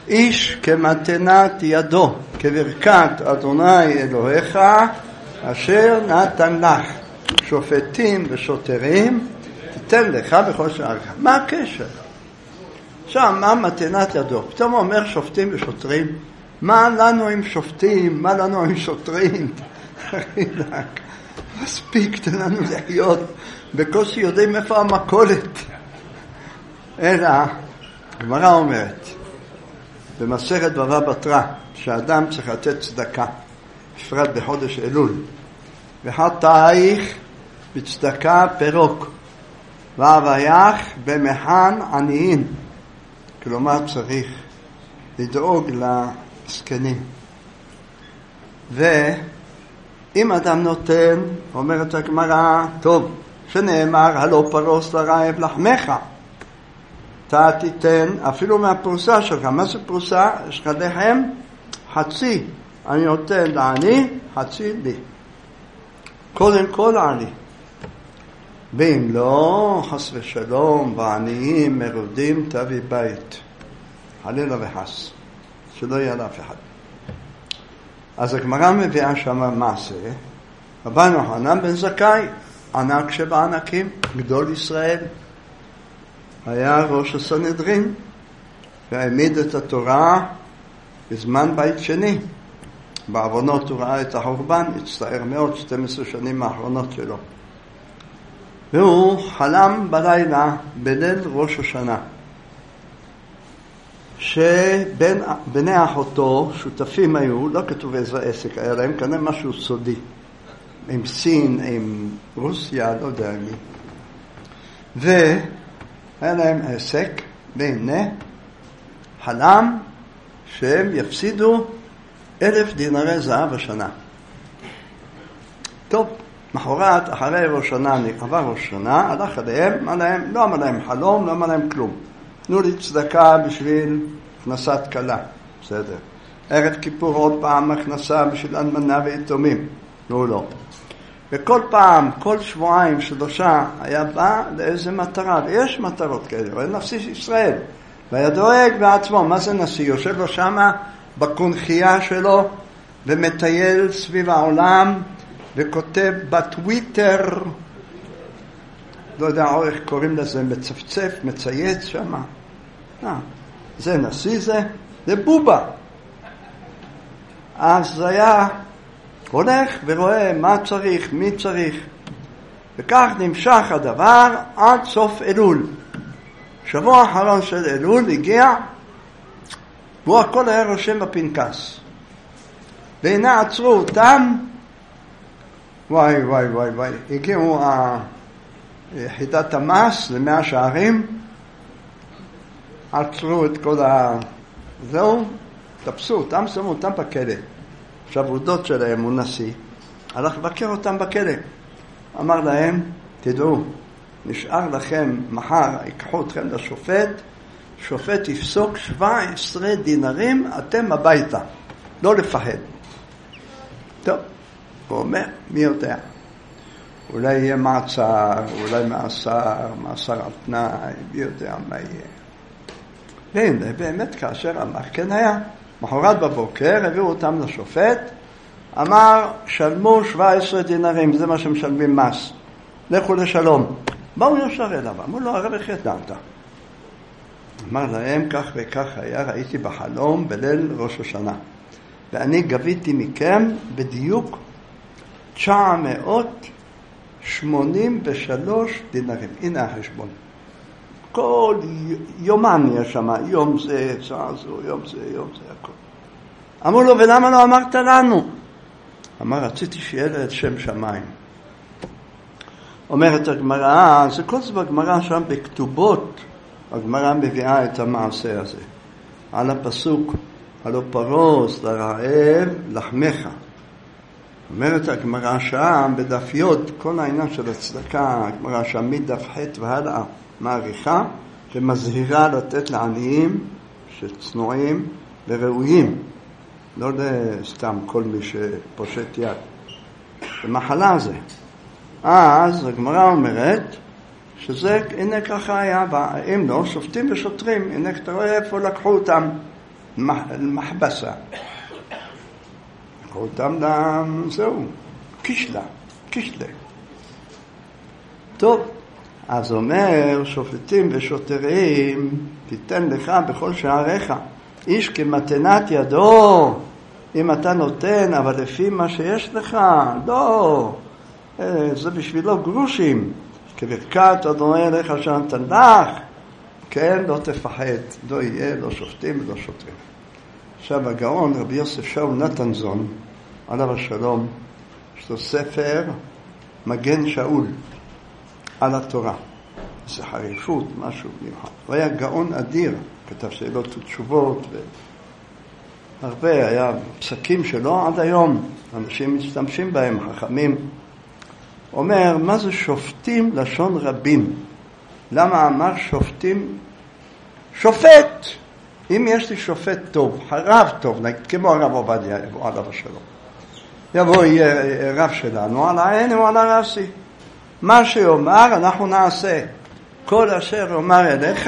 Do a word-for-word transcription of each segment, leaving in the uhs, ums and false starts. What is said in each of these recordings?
איש כמתנת ידו, כברכת אדוני אלוהיך, אשר נתן לך, שופטים ושוטרים, תיתן לך בכל שעריך. מה הקשר? עכשיו, מה מתנת ידו? פתאום הוא אומר שופטים ושוטרים, מה לנו עם שופטים? מה לנו עם שוטרים? מספיק, תן לנו לחיות. בקושי יודעים איפה המקולת. אלא, הגמרא אומרת, במסכת בבא בתרא, שאדם צריך לתת צדקה, בפרט בחודש אלול, וחטאיך בצדקה פירוק, ואבייך במחן עניים. כלומר צריך לדאוג לזקנים. ואם אדם נותן, אומרת הגמרא, טוב, שנאמר, הלא פרוס לרעב לחמך, אתה תיתן אפילו מהפרוסה שלך. מה זה פרוסה? יש לך לחם, חצי אני נותן לעני, חצי לי. קודם כל עני. ואם לא, חס ושלום, ועניים מרודים תביא בית. חלילה וחס. שלא יהיה לאף אחד. אז הגמרא מביאה שם מעשה. רבן יוחנן בן זכאי, ענק שבענקים, גדול ישראל. היה ראש הסנהדרין, והעמיד את התורה בזמן בית שני. בעוונות הוא ראה את החורבן, הצטער מאוד, שתים עשרה שנים האחרונות שלו. והוא חלם בלילה, בליל ראש השנה, שבני אחותו, שותפים היו, לא כתוב איזה עסק, היה להם כנראה משהו סודי, עם סין, עם רוסיה, לא יודע מי. והיה להם עסק, והנה, חלם שהם יפסידו אלף דינרי זהב השנה. טוב, מחרת, אחרי ראש שנה, עבר ראש שנה, הלך עליהם, עליהם, לא אמר להם חלום, לא אמר להם כלום. תנו לי צדקה בשביל הכנסת כלה, בסדר. ערב כיפור עוד פעם הכנסה בשביל אלמנה ויתומים, לא, לא. וכל פעם, כל שבועיים, שלושה, היה בא לאיזה מטרה, ויש מטרות כאלה, אבל נשיא ישראל, והיה דואג בעצמו. מה זה נשיא? יושב לו שמה בקונחייה שלו, ומטייל סביב העולם, וכותב בטוויטר, לא יודע איך קוראים לזה, מצפצף, מצייץ שמה. אה, זה נשיא זה, זה בובה. אז זה היה הולך ורואה מה צריך, מי צריך. וכך נמשך הדבר עד סוף אלול. שבוע האחרון של אלול הגיע, והוא הכל היה רושם בפנקס. והנה עצרו אותם, וואי וואי וואי וואי, הגיעו יחידת המס למאה שערים, עצרו את כל ה... זהו, תפסו אותם, שמו אותם בכלא. עכשיו עובדות שלהם הוא נשיא, הלך לבקר אותם בכלא. אמר להם, תדעו, נשאר לכם מחר, ייקחו אתכם לשופט, שופט יפסוק שבע עשרה דינרים, אתם הביתה, לא לפחד. טוב, הוא אומר, מי יודע? אולי יהיה מעצר, אולי מאסר, מאסר על תנאי, מי יודע מה יהיה. והנה, באמת כאשר אמר, כן היה. מחרת בבוקר הביאו אותם לשופט, אמר, שלמו שבע עשרה דינרים, זה מה שמשלמים מס. לכו לשלום. באו ישר אליו, אמרו לו, הרב איך ידעת? אמר להם, כך וכך היה, ראיתי בחלום בליל ראש השנה. ואני גביתי מכם בדיוק תשע מאות שמונים ושלוש דינרים. הנה החשבון. כל יומן יש שם, יום זה, שעה זו, יום זה, יום זה, הכל. אמרו לו, ולמה לא אמרת לנו? אמר, רציתי שיהיה לה את שם שמיים. אומרת הגמרא, זה כל זה בגמרא שם בכתובות, הגמרא מביאה את המעשה הזה. על הפסוק, הלא פרוס לרעב לחמך. אומרת הגמרא שם בדף יוד, כל העניין של הצדקה, הגמרא שם מדף ח' והלאה, מעריכה ומזהירה לתת לעניים שצנועים וראויים, לא סתם כל מי שפושט יד. במחלה זה. אז הגמרא אומרת שזה, הנה ככה היה, אם לא, שופטים ושוטרים, הנה אתה רואה איפה לקחו אותם. למחבסה. לקחו אותם לזהו, קישלה, קישלה. טוב, אז אומר שופטים ושוטרים, תיתן לך בכל שעריך, איש כמתנת ידו, אם אתה נותן, אבל לפי מה שיש לך, לא, זה בשבילו גרושים, כברכת אדוני אליך אשר נתן לך, כן, לא תפחד, לא יהיה, לא שופטים ולא שוטרים. עכשיו הגאון רבי יוסף שאול נתנזון, עליו השלום, יש לו ספר מגן שאול על התורה. זה חריפות, משהו מיוחד. הוא היה גאון אדיר, כתב שאלות ותשובות, והרבה, היה פסקים שלו עד היום, אנשים משתמשים בהם, חכמים. אומר, מה זה שופטים לשון רבים? למה אמר שופטים? שופט! אם יש לי שופט טוב, הרב טוב, נגיד, כמו הרב עובדיה, יבוא עליו השלום. יבוא יהיה רב שלנו, על העין או על הרסי. מה שאומר, אנחנו נעשה. כל אשר אומר אליך,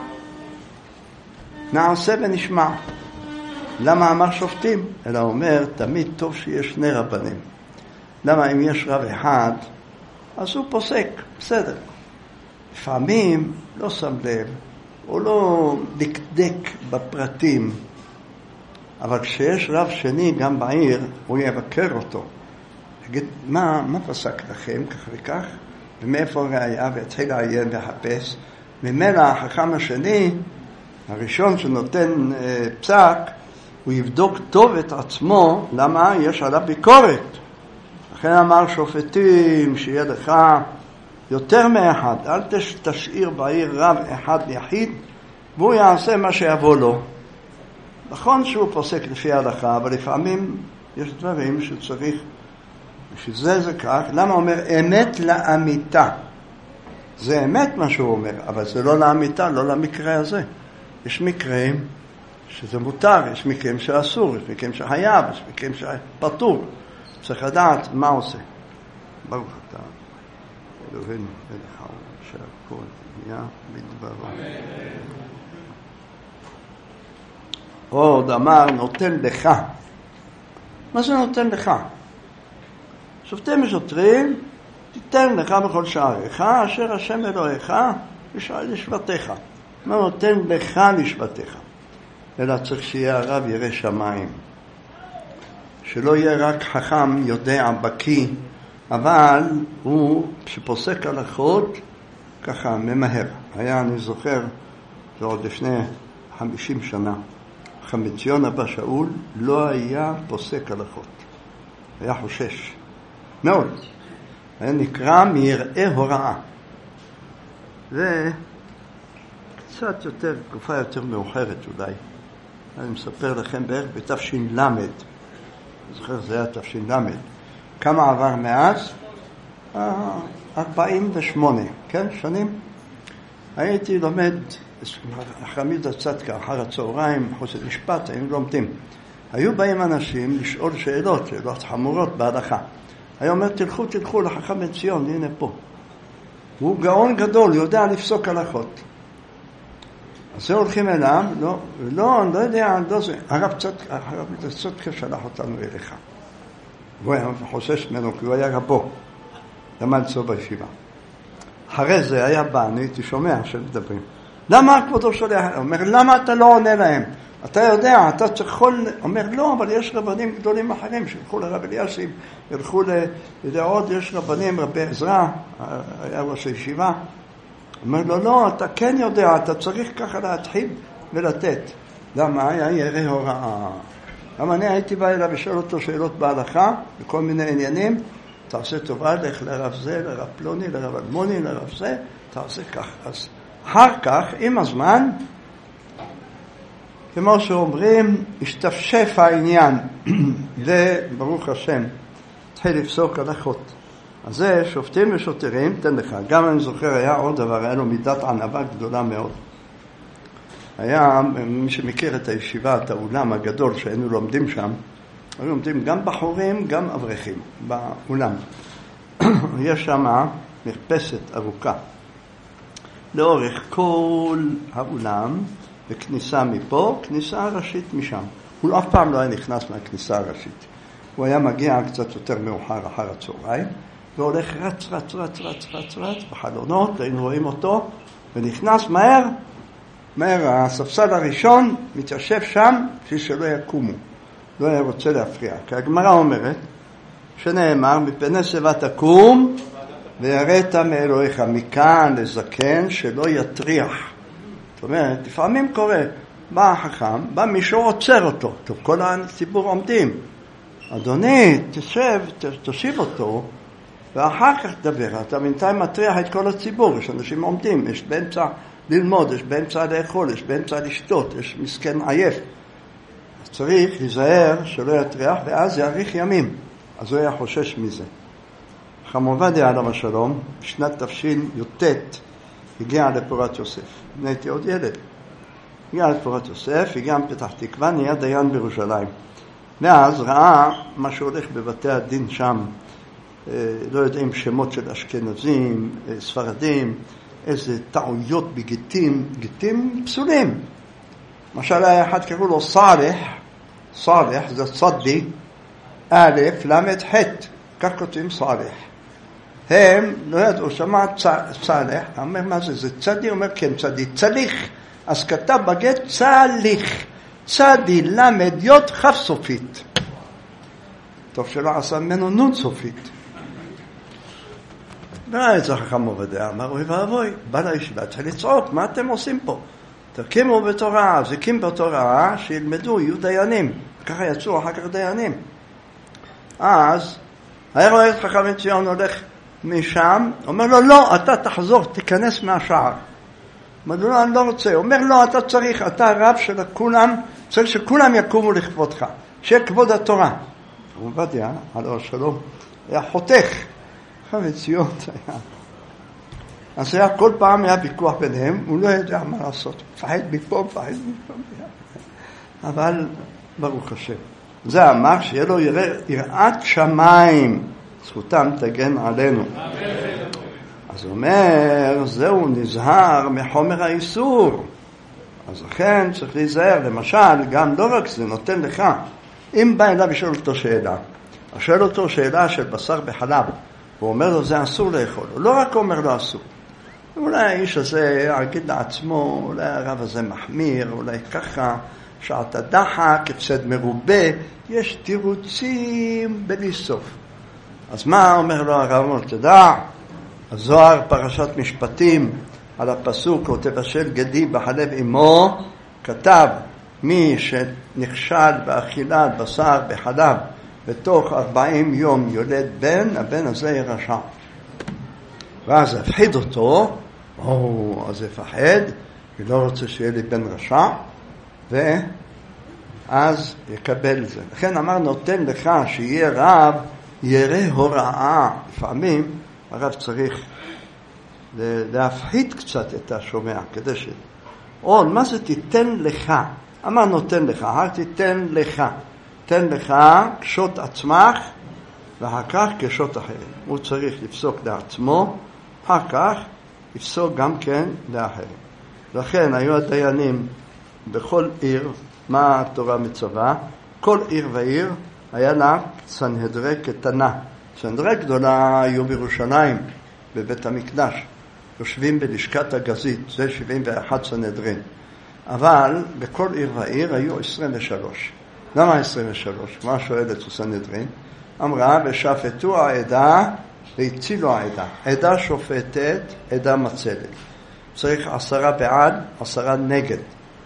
נעשה ונשמע. למה אמר שופטים? אלא אומר, תמיד טוב שיש שני רבנים. למה אם יש רב אחד, אז הוא פוסק, בסדר. לפעמים לא שם לב, הוא לא דקדק בפרטים, אבל כשיש רב שני גם בעיר, הוא יבקר אותו. יגיד, מה, מה פסק לכם, כך וכך? ומאיפה ראיה, והתחיל לעיין והחפש. ממילא החכם השני, הראשון שנותן אה, פסק, הוא יבדוק טוב את עצמו, למה יש עליו ביקורת. לכן אמר שופטים, שיהיה לך יותר מאחד, אל תשאיר בעיר רב אחד יחיד, והוא יעשה מה שיבוא לו. נכון שהוא פוסק לפי ההלכה, אבל לפעמים יש דברים שצריך, שזה זה כך. למה אומר אמת לאמיתה? זה אמת מה שהוא אומר, אבל זה לא לאמיתה, לא למקרה הזה. יש מקרים שזה מותר, יש מקרים שאסור, יש מקרים שחייב, יש מקרים שפטור. צריך לדעת מה עושה. ברוך אתה, אלוהינו מלך העולם, שהכל נהיה בדברו. עוד אמר, נותן לך. מה זה נותן לך? שופטים ושוטרים, תיתן לך בכל שעריך, אשר השם אלוהיך לשבטיך. מה נותן לך לשבטיך? אלא צריך שיהיה הרב ירא שמיים. שלא יהיה רק חכם, יודע, בקי, אבל הוא שפוסק הלכות ככה ממהר. היה, אני זוכר, זה עוד לפני חמישים שנה, חמציון אבא שאול לא היה פוסק הלכות. היה חושש. מאוד. היה נקרא מיראי הוראה. וקצת יותר, תקופה יותר מאוחרת אולי. אני מספר לכם בערך בתש"ל. אני זוכר, זה היה תש"ל. כמה עבר מאז? ארבעים ושמונה, כן? שנים. הייתי לומד, חמיד הצדקה, אחר הצהריים, חוסר משפט, היינו לומדים. היו באים אנשים לשאול שאלות, שאלות חמורות בהלכה. היה אומר, תלכו, תלכו לחכם בן ציון, הנה פה. הוא גאון גדול, יודע לפסוק הלכות. אז זה הולכים אליו, לא, לא, אני לא יודע, לא זה. הרב צדקה שלח אותנו אליך. הוא היה חושש ממנו, כי הוא היה רבו. למד אצלו בישיבה. אחרי זה היה בא, אני הייתי שומע שמדברים. למה כבודו שולח? הוא אומר, למה אתה לא עונה להם? אתה יודע, אתה צריך... אומר, לא, אבל יש רבנים גדולים אחרים, שילכו לרב אלישיב, ילכו לדעות, יש רבנים, רבי עזרא, היה ראש הישיבה. אומר לו, לא, אתה כן יודע, אתה צריך ככה להתחיל ולתת. למה? היה ירא הוראה. למה אני הייתי בא אליו ושאל אותו שאלות בהלכה, בכל מיני עניינים, תעשה טובה, לך לרב זה, לרב פלוני, לרב אלמוני, לרב זה, תעשה כך. אז אחר כך, עם הזמן, כמו שאומרים, השתפשף העניין, וברוך השם, התחיל לפסוק הלכות. אז זה שופטים ושוטרים, תן לך. גם אני זוכר, היה עוד דבר, היה לו מידת ענווה גדולה מאוד. היה, מי שמכיר את הישיבה, את האולם הגדול שהיינו לומדים שם, היו לומדים גם בחורים, גם אברכים, באולם. יש שם מרפסת ארוכה. לאורך כל האולם וכניסה מפה, כניסה ראשית משם. הוא אף פעם לא היה נכנס מהכניסה הראשית. הוא היה מגיע קצת יותר מאוחר אחר הצהריים, והולך רץ, רץ, רץ, רץ, רץ, רץ, בחלונות, היינו רואים אותו, ונכנס מהר, מהר, הספסל הראשון מתיישב שם, בשביל שלא יקומו. לא היה רוצה להפריע. כי הגמרא אומרת, שנאמר, מפני שיבה תקום, ויראת מאלוהיך, מכאן לזקן שלא יטריח. זאת אומרת, לפעמים קורה, בא החכם, בא מישהו עוצר אותו, טוב, כל הציבור עומדים. אדוני, תשב, תושיב אותו, ואחר כך תדבר. אתה בינתיים מטריח את כל הציבור, יש אנשים עומדים, יש באמצע ללמוד, יש באמצע לאכול, יש באמצע לשתות, יש מסכן עייף. צריך להיזהר שלא יטריח, ואז יאריך ימים. אז הוא היה חושש מזה. חכם עובדיה עליו השלום, בשנת תשי"ט, הגיע לפורת יוסף. הייתי עוד ילד. הגיע לפורת יוסף, הגיע מפתח תקווה, נהיה דיין בירושלים. ואז ראה מה שהולך בבתי הדין שם, לא יודעים שמות של אשכנזים, ספרדים, איזה טעויות בגיטים, גיטים פסולים. למשל היה אחד קראו לו סאלח, סאלח זה צדי, א' למד ח', כך כותבים סאלח. הם לא ידעו, שמע צלח, אומר מה זה, זה צדי? אומר כן צדי, צליח. אז כתב בגט צליח, צדי למד יות חף סופית. טוב שלא עשה ממנו נון סופית. וראה את זה חכם עובדיה, אמר אוי ואבוי, בא לישיבה, צריך לצעוק, מה אתם עושים פה? תקימו בתורה, זיקים בתורה, שילמדו, יהיו דיינים. ככה יצאו אחר כך דיינים. אז, היה רואה את חכם ציון הולך משם, אומר לו, לא, אתה תחזור, תיכנס מהשער. אומר לו, לא, אני לא רוצה. אומר לו, אתה צריך, אתה הרב של כולם, צריך שכולם יקומו לכבודך, שיהיה כבוד התורה. עובדיה, עליו השלום, היה חותך. חכם ציון היה. אז היה כל פעם היה ויכוח ביניהם, הוא לא יודע מה לעשות. פחד מפה, פחד מפה. אבל ברוך השם. זה אמר שיהיה לו יראת שמיים, זכותם תגן עלינו. אז הוא אומר, זהו נזהר מחומר האיסור. אז לכן צריך להיזהר. למשל, גם לא רק זה נותן לך, אם בא אליו ושואל אותו שאלה, שואל אותו שאלה של בשר בחלב, והוא אומר לו זה אסור לאכול, הוא לא רק אומר לו אסור. אולי האיש הזה יגיד לעצמו, אולי הרב הזה מחמיר, אולי ככה, שעת הדחק, הפסד מרובה, יש תירוצים בלי סוף. אז מה אומר לו הרב? אומר, תדע, הזוהר פרשת משפטים, על הפסוק, או תבשל גדי בחלב אמו, כתב, מי שנכשל באכילת בשר בחלב, בתוך ארבעים יום יולד בן, הבן הזה ירשע. ואז הפחיד אותו, או, אז יפחד, ולא רוצה שיהיה לי בן רשע, ואז יקבל זה. לכן אמר, נותן לך שיהיה רב, ירא הוראה. לפעמים הרב צריך להפחיד קצת את השומע, כדי ש... או, מה זה תיתן לך? אמר, נותן לך, אל תיתן לך. תן לך קשות עצמך, ואחר כך קשות אחרים. הוא צריך לפסוק לעצמו, אחר כך לפסוק גם כן לאחרים. לכן היו הדיינים בכל עיר, מה התורה מצווה? כל עיר ועיר היה לה סנהדרי קטנה. סנהדרי גדולה היו בירושלים, בבית המקדש. יושבים בלשכת הגזית, זה שבעים ואחת סנהדרין. אבל בכל עיר ועיר היו עשרים ושלוש. למה עשרים ושלוש? מה שואלת סנהדרין? אמרה, ושפטו העדה והצילו העדה. עדה שופטת, עדה מצלת. צריך עשרה בעד, עשרה נגד.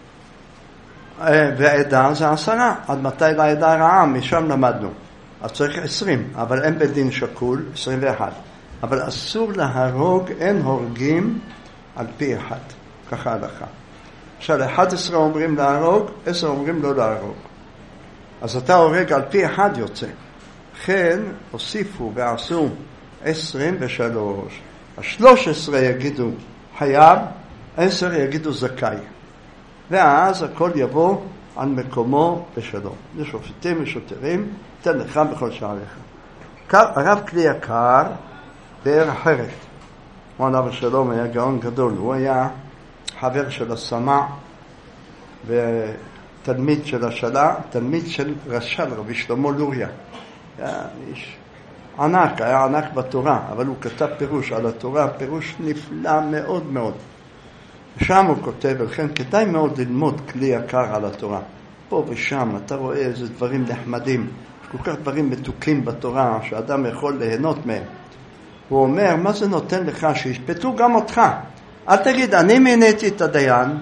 והעדה זה עשרה. עד מתי לעדה רעה? משם למדנו. אז צריך עשרים, אבל אין בדין שקול, עשרים ואחת. אבל אסור להרוג, אין הורגים על פי אחד. ככה הלכה. עכשיו, אחד עשרה אומרים להרוג, עשר אומרים לא להרוג. אז אתה הורג על פי אחד יוצא. כן, הוסיפו ועשו עשרים ושלוש. השלוש עשרה יגידו חייב, עשר יגידו זכאי. ואז הכל יבוא על מקומו בשלום. לשופטים ושוטרים, תן לך בכל שעריך. הרב כלי יקר, בעיר אחרת. הוא עליו השלום היה גאון גדול. הוא היה חבר של הסמ"ע ותלמיד של השאלה, תלמיד של רש"ל, רבי שלמה לוריה. היה איש ענק, היה ענק בתורה, אבל הוא כתב פירוש על התורה, פירוש נפלא מאוד מאוד. שם הוא כותב, ולכן כדאי מאוד ללמוד כלי יקר על התורה. פה ושם אתה רואה איזה דברים נחמדים, כל כך דברים מתוקים בתורה, שאדם יכול ליהנות מהם. הוא אומר, מה זה נותן לך? שישפטו גם אותך. אל תגיד, אני מיניתי את הדיין.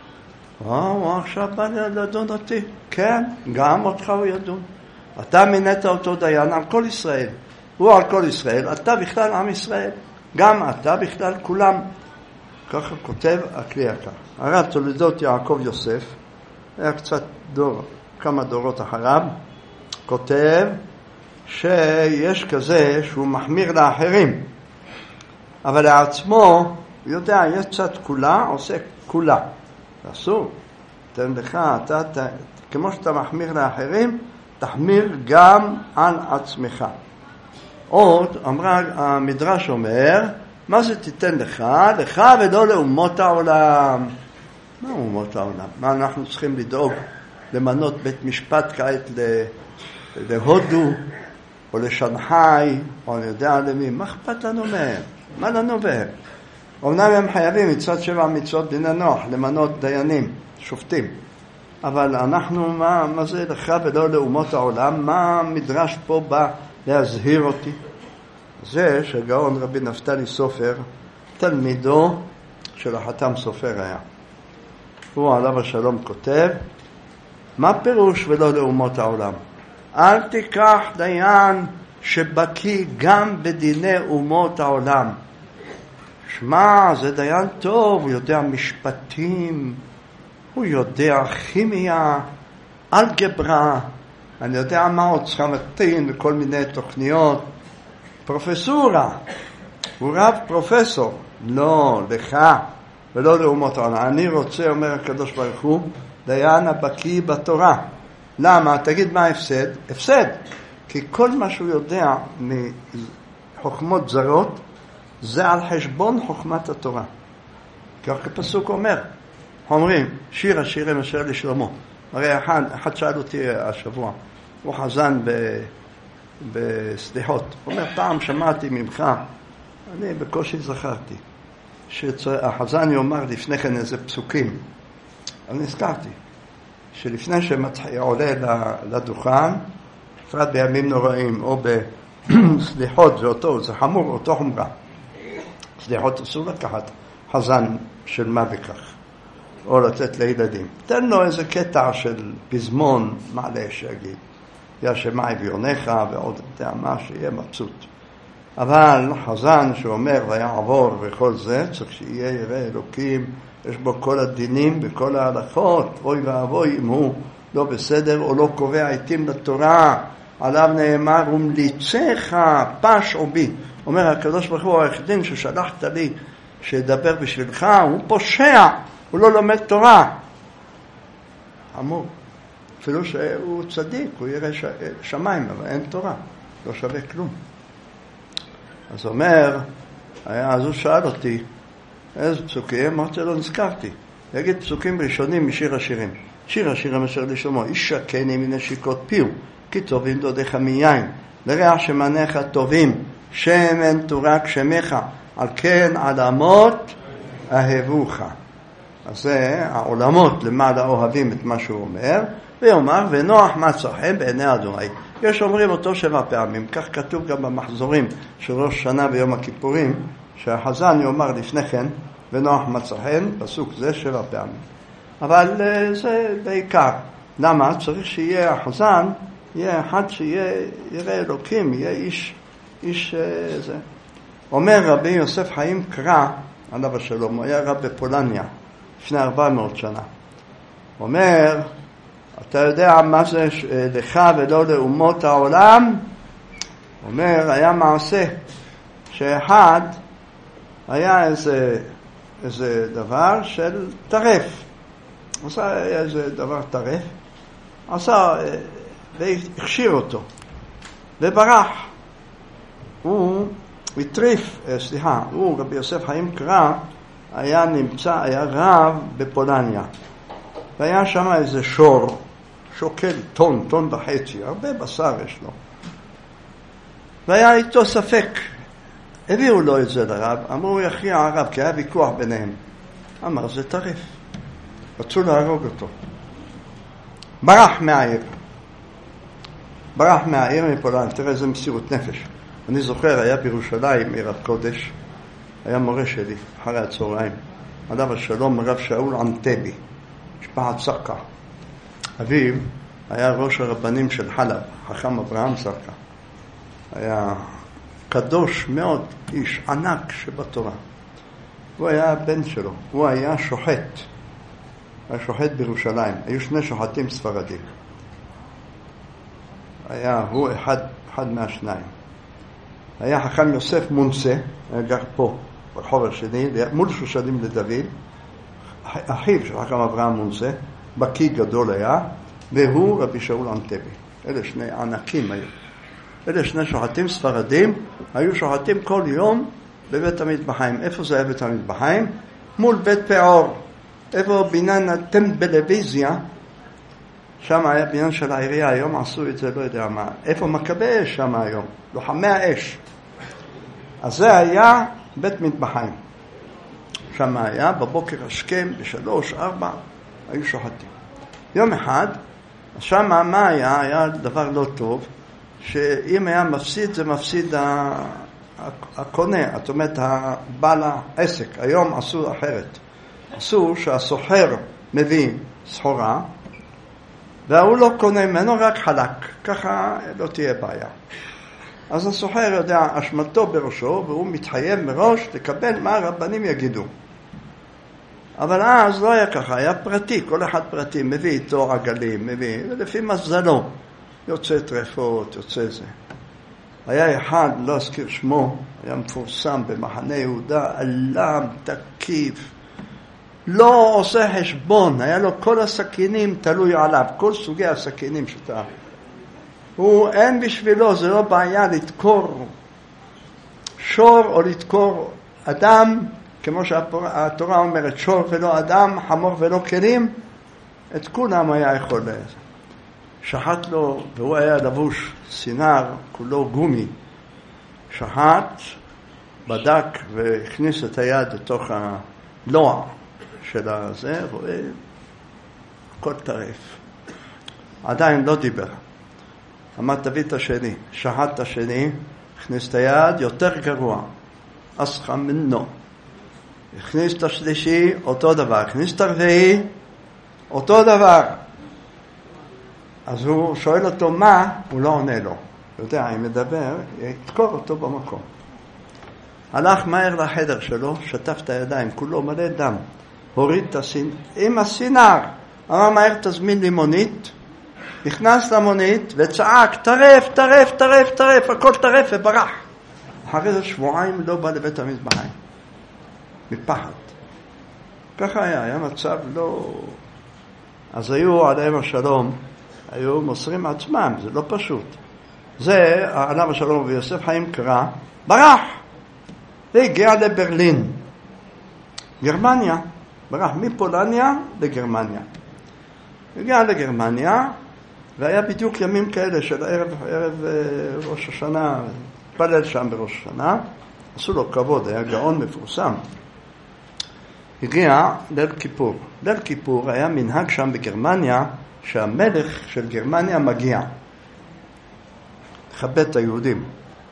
הוא עכשיו בא לדון אותי. כן, גם אותך הוא ידון. אתה מינית אותו דיין על כל ישראל. הוא על כל ישראל, אתה בכלל עם ישראל. גם אתה בכלל כולם. ככה כותב הכלי יקר. הרב תולדות יעקב יוסף, היה קצת דור, כמה דורות אחריו, כותב שיש כזה שהוא מחמיר לאחרים, אבל לעצמו, הוא יודע, יש קצת כולה, עושה כולה. אסור. תן לך, אתה, אתה, כמו שאתה מחמיר לאחרים, תחמיר גם על עצמך. עוד, אמרה, המדרש אומר, מה זה תיתן לך? לך ולא לאומות העולם. מה אומות העולם? מה אנחנו צריכים לדאוג? למנות בית משפט כעת להודו, או לשנחאי, או אני יודע למי. מה אכפת לנו מהם? מה לנו בהם? אמנם הם חייבים מצוות שבע מצוות דין הנוח, למנות דיינים, שופטים. אבל אנחנו, מה, מה זה לך ולא לאומות העולם? מה המדרש פה בא להזהיר אותי? זה שגאון רבי נפתלי סופר, תלמידו של החתם סופר היה. הוא עליו השלום כותב, מה פירוש ולא לאומות העולם? אל תיקח דיין שבקי גם בדיני אומות העולם. שמע, זה דיין טוב, הוא יודע משפטים, הוא יודע כימיה, אלגברה, אני יודע מה עוד צריכה מתאים וכל מיני תוכניות. פרופסורה, הוא רב פרופסור. לא, לך ולא לאומות העולם. אני רוצה, אומר הקדוש ברוך הוא, דיין הבקי בתורה. למה? תגיד מה הפסד? הפסד. כי כל מה שהוא יודע מחוכמות זרות, זה על חשבון חוכמת התורה. כך הפסוק אומר, אומרים, שיר השירים אשר לשלמה. הרי אחד, אחד שאל אותי השבוע, הוא חזן ב, בסליחות. הוא אומר, פעם שמעתי ממך, אני בקושי זכרתי, שהחזן יאמר לפני כן איזה פסוקים. אני נזכרתי, שלפני שעולה לדוכן, בפרט בימים נוראים, או בסליחות, זה אותו, זה חמור, אותו חומרה. סליחות אסור לקחת חזן של מה בכך, או לתת לילדים. תן לו איזה קטע של פזמון מעלה שיגיד, יא שמע אביונך ועוד מה שיהיה מבסוט. אבל חזן שאומר ויעבור וכל זה, צריך שיהיה ירא אלוקים, יש בו כל הדינים וכל ההלכות, אוי ואבוי אם הוא לא בסדר או לא קובע עיתים לתורה, עליו נאמר ומליצך פשעו בי. אומר הקדוש ברוך הוא, העורך דין ששלחת לי שידבר בשבילך, הוא פושע, הוא לא לומד תורה. אמור, אפילו שהוא צדיק, הוא ירא שמיים, אבל אין תורה, לא שווה כלום. אז אומר, אז הוא שאל אותי, איזה פסוקים? אמרתי לו, נזכרתי. יגיד פסוקים ראשונים משיר השירים. שיר השירים אשר לשלמה, איש שקני מנשיקות פיו, כי טובים דודיך מיין, לריח שמניך טובים, שמן תורק שמך, על כן עולמות אהבוך. אז זה העולמות למעלה אוהבים את מה שהוא אומר, ויאמר, ונוח מצא חן בעיני אדוני. יש אומרים אותו שבע פעמים, כך כתוב גם במחזורים של ראש שנה ביום הכיפורים, שהחזן יאמר לפני כן, ונוח מצא חן, פסוק זה שבע פעמים. אבל זה בעיקר. למה? צריך שיהיה החזן, יהיה אחד שיהיה ירא אלוקים, יהיה איש, איש זה. אומר רבי יוסף חיים קרא, עליו השלום, הוא היה רב בפולניה, לפני ארבע מאות שנה. אומר, אתה יודע מה זה לך ולא לאומות העולם? אומר, היה מעשה שאחד היה איזה, איזה דבר של טרף. עשה איזה דבר טרף, עשה והכשיר אותו וברח. הוא הטריף, סליחה, הוא רבי יוסף חיים קרא היה נמצא, היה רב בפולניה, והיה שם איזה שור, שוקל טון, טון וחצי, הרבה בשר יש לו. והיה איתו ספק. הביאו לו את זה לרב, אמרו הוא יכריע הרב, כי היה ויכוח ביניהם. אמר זה טרף. רצו להרוג אותו. ברח מהעיר. ברח מהעיר מפולין, תראה איזה מסירות נפש. אני זוכר, היה בירושלים, עיר הקודש, היה מורה שלי, אחרי הצהריים. עליו השלום, הרב שאול ענתבי, משפחת סרקה. אביו היה ראש הרבנים של חלב, חכם אברהם סרקה. היה קדוש מאוד, איש ענק שבתורה. הוא היה הבן שלו, הוא היה שוחט. היה שוחט בירושלים. היו שני שוחטים ספרדים. היה הוא אחד, אחד מהשניים. היה חכם יוסף מונסה, היה גר פה, ברחוב השני, מול שושנים לדוד, אחיו של חכם אברהם מונסה, בקי גדול היה, והוא רבי שאול ענתבי. אלה שני ענקים היו. אלה שני שוחטים ספרדים, היו שוחטים כל יום בבית המטבחיים. איפה זה היה בית המטבחיים? מול בית פעור. איפה בניין הטלוויזיה, שם היה בניין של העירייה, היום עשו את זה, לא יודע מה. איפה מכבי אש שם היום? לוחמי האש. אז זה היה בית מטבחיים. שם היה בבוקר השכם, בשלוש, ארבע, היו שוחטים. יום אחד, שם מה היה? היה דבר לא טוב, שאם היה מפסיד, זה מפסיד הקונה, זאת אומרת, בעל העסק. היום עשו אחרת. עשו שהסוחר מביא סחורה, והוא לא קונה ממנו, רק חלק. ככה לא תהיה בעיה. אז הסוחר יודע, אשמתו בראשו, והוא מתחייב מראש לקבל מה הרבנים יגידו. אבל אז לא היה ככה, היה פרטי, כל אחד פרטי, מביא איתו עגלים, מביא, ולפי מזלו, יוצא טרפות, יוצא זה. היה אחד, לא אזכיר שמו, היה מפורסם במחנה יהודה, אלם, תקיף, לא עושה חשבון, היה לו כל הסכינים תלוי עליו, כל סוגי הסכינים שאתה... הוא, אין בשבילו, זה לא בעיה לתקור שור או לתקור אדם, כמו שהתורה אומרת, שור ולא אדם, חמור ולא כלים, את כולם היה יכול לזה. שחט לו, והוא היה לבוש סינר, כולו גומי. שחט, בדק והכניס את היד לתוך הלוע של הזה, רואה, הכל טרף. עדיין לא דיבר. אמר תביא את השני, שחט את השני, הכניס את היד, יותר גרוע. אסחה מנו. הכניס את השלישי, אותו דבר. הכניס את הרביעי, אותו דבר. אז הוא שואל אותו מה, הוא לא עונה לו. יודע, אם מדבר, יתקור אותו במקום. הלך מהר לחדר שלו, שטף את הידיים, כולו מלא דם. הוריד את הסינר, עם הסינר. אמר מהר תזמין לי מונית. נכנס למונית וצעק, טרף, טרף, טרף, טרף, הכל טרף וברח. אחרי זה שבועיים לא בא לבית המטבחיים. מפחד. ככה היה, היה מצב לא... אז היו עליהם השלום, היו מוסרים עצמם, זה לא פשוט. זה, עליו השלום ויוסף חיים קרא, ברח. והגיע לברלין. גרמניה. ברח מפולניה לגרמניה. הגיע לגרמניה, והיה בדיוק ימים כאלה של ערב, ערב ראש השנה, פלל שם בראש השנה, עשו לו כבוד, היה גאון מפורסם. הגיע ליל כיפור. ליל כיפור היה מנהג שם בגרמניה, שהמלך של גרמניה מגיע. לכבד את היהודים.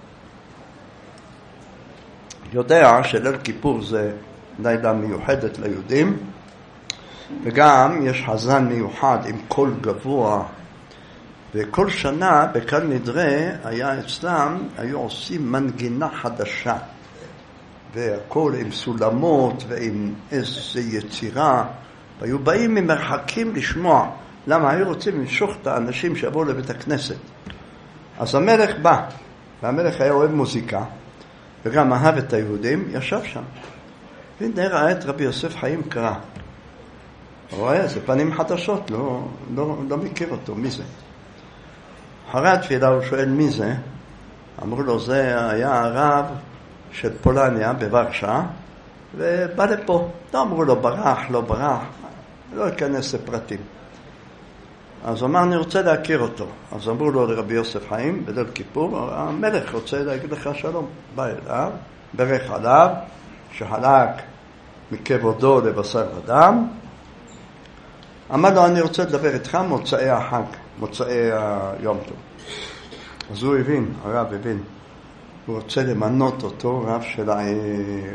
יודע שליל כיפור זה לילה מיוחדת ליהודים, וגם יש חזן מיוחד עם קול גבוה, וכל שנה בקל נדרה היה אצלם, היו עושים מנגינה חדשה, והכל עם סולמות ועם איזו יצירה, והיו באים ממרחקים לשמוע. למה? היו רוצים למשוך את האנשים שיבואו לבית הכנסת. אז המלך בא, והמלך היה אוהב מוזיקה, וגם אהב את היהודים, ישב שם. והנה ראה את רבי יוסף חיים קרא. הוא רואה, זה פנים חדשות, לא, לא, לא מכיר אותו, מי זה? אחרי התפילה הוא שואל מי זה, אמרו לו זה היה הרב של פולניה בוורשה, ובא לפה. לא אמרו לו ברח, לא ברח, לא אכנס לפרטים. אז הוא אמר, אני רוצה להכיר אותו. אז אמרו לו לרבי יוסף חיים, בליל כיפור, המלך רוצה להגיד לך שלום. בא אליו, ברך עליו, שחלק מכבודו לבשר ודם. אמר לו, אני רוצה לדבר איתך מוצאי החג, מוצאי היום טוב. אז הוא הבין, הרב הבין. הוא רוצה למנות אותו רב של העיר.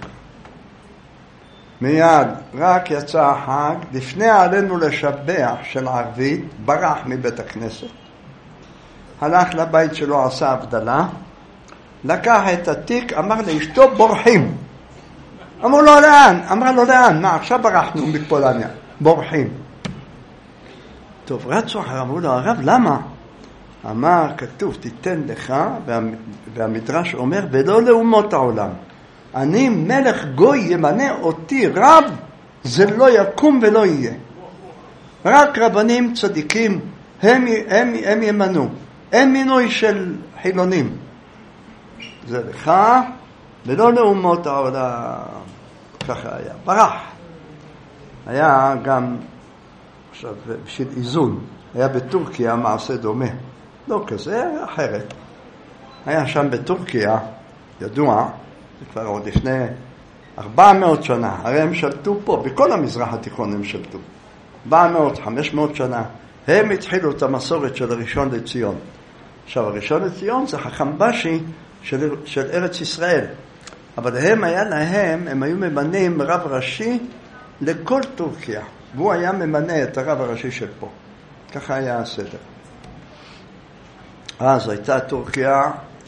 מיד, רק יצא החג, לפני עלינו לשבח של ערבית, ברח מבית הכנסת. הלך לבית שלו, עשה הבדלה, לקח את התיק, אמר לאשתו, בורחים. אמרו לו, לאן? אמרה לו, לאן? מה, עכשיו ברחנו מפולניה, בורחים. טוב, רצו אחר, אמרו לו, הרב, למה? אמר, כתוב, תיתן לך, והמדרש אומר, ולא לאומות העולם. אני מלך גוי ימנה אותי רב, זה לא יקום ולא יהיה. רק רבנים צדיקים, הם, הם, הם ימנו. אין מינוי של חילונים. זה לך, ולא לאומות העולם. ככה היה. ברח. היה גם, עכשיו, בשביל איזון, היה בטורקיה מעשה דומה. לא כזה, אחרת. היה שם בטורקיה, ידוע, זה כבר עוד לפני ארבע מאות שנה, הרי הם שלטו פה, בכל המזרח התיכון הם שלטו. ארבע מאות, חמש מאות שנה, הם התחילו את המסורת של הראשון לציון. עכשיו, הראשון לציון זה חכם בשי של, של ארץ ישראל. אבל הם היה להם, הם היו ממנים רב ראשי לכל טורקיה. והוא היה ממנה את הרב הראשי של פה. ככה היה הסדר. אז הייתה טורקיה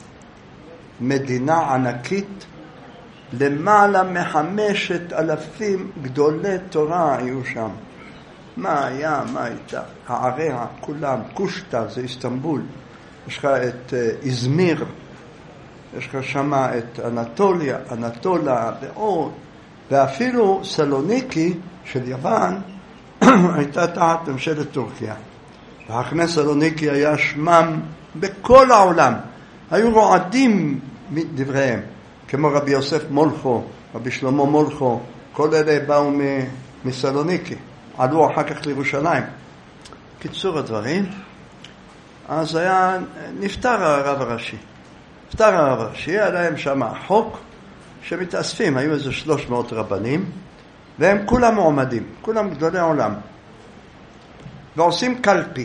מדינה ענקית, למעלה מחמשת אלפים גדולי תורה היו שם. מה היה, מה הייתה? העריה, כולם, קושטה, זה איסטנבול. יש לך את איזמיר, יש לך שם את אנטוליה, אנטולה ועוד, ואפילו סלוניקי של יוון הייתה תחת ממשלת טורקיה. ואחרי סלוניקי היה שמם בכל העולם. היו רועדים מדבריהם, כמו רבי יוסף מולכו, רבי שלמה מולכו, כל אלה באו מסלוניקי, עלו אחר כך לירושלים. קיצור הדברים, אז היה, נפטר הרב הראשי. נפטר הרב הראשי, היה להם שם חוק שמתאספים, היו איזה שלוש מאות רבנים, והם כולם מועמדים, כולם גדולי עולם. ועושים קלפי.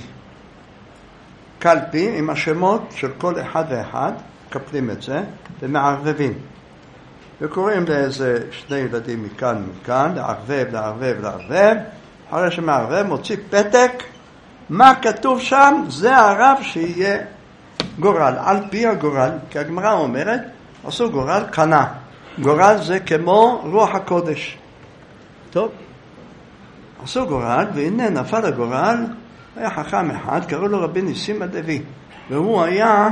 קלפי עם השמות של כל אחד ואחד, קפלים את זה, ומערבבים. וקוראים לאיזה שני ילדים מכאן מכאן, לערבב, לערבב, לערבב. אחרי שמערבב, מוציא פתק, מה כתוב שם? זה הרב שיהיה גורל, על פי הגורל, כי הגמרא אומרת, עשו גורל קנה. גורל זה כמו רוח הקודש. טוב, עשו גורל, והנה נפל הגורל, היה חכם אחד, קראו לו רבי ניסים הלוי, והוא היה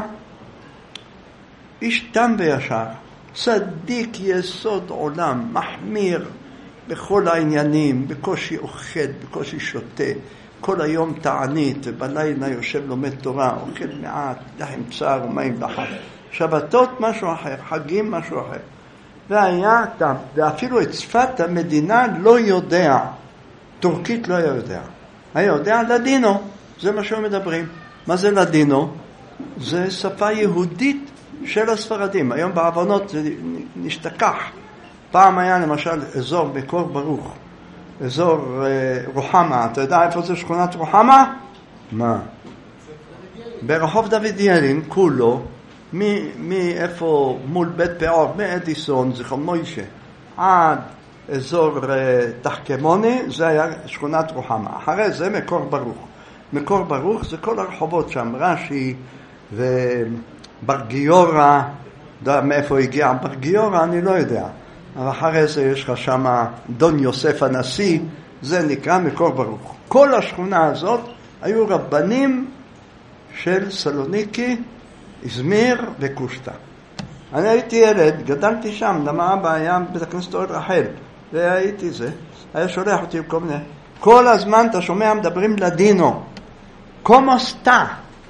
איש תם וישר, צדיק יסוד עולם, מחמיר בכל העניינים, בקושי אוכל, בקושי שותה, כל היום תענית, ובלילה יושב לומד תורה, אוכל מעט, לחם צער ומים לחם. שבתות משהו אחר, חגים משהו אחר. והיה תם, ואפילו את שפת המדינה לא יודע, טורקית לא יודע. היה יודע לדינו, זה מה שהם מדברים. מה זה לדינו? זה שפה יהודית של הספרדים. היום בעוונות זה נשתכח. פעם היה למשל אזור מקור ברוך, אזור אה, רוחמה. אתה יודע איפה זה שכונת רוחמה? מה? ברחוב דוד ילין, כולו, מאיפה מול בית פאור, מאדיסון, זכר מוישה, עד אזור תחכמוני, זה היה שכונת רוחמה. אחרי זה מקור ברוך. מקור ברוך זה כל הרחובות שם, רש"י וברגיורה, מאיפה הגיע ברגיורה אני לא יודע. אבל אחרי זה יש לך שם דון יוסף הנשיא, זה נקרא מקור ברוך. כל השכונה הזאת היו רבנים של סלוניקי, איזמיר וקושטה. אני הייתי ילד, גדלתי שם, למה אבא היה בית הכנסת אוהל רחל, והייתי זה, היה שולח אותי כל מיני, כל הזמן אתה שומע מדברים לדינו, כמו סטה,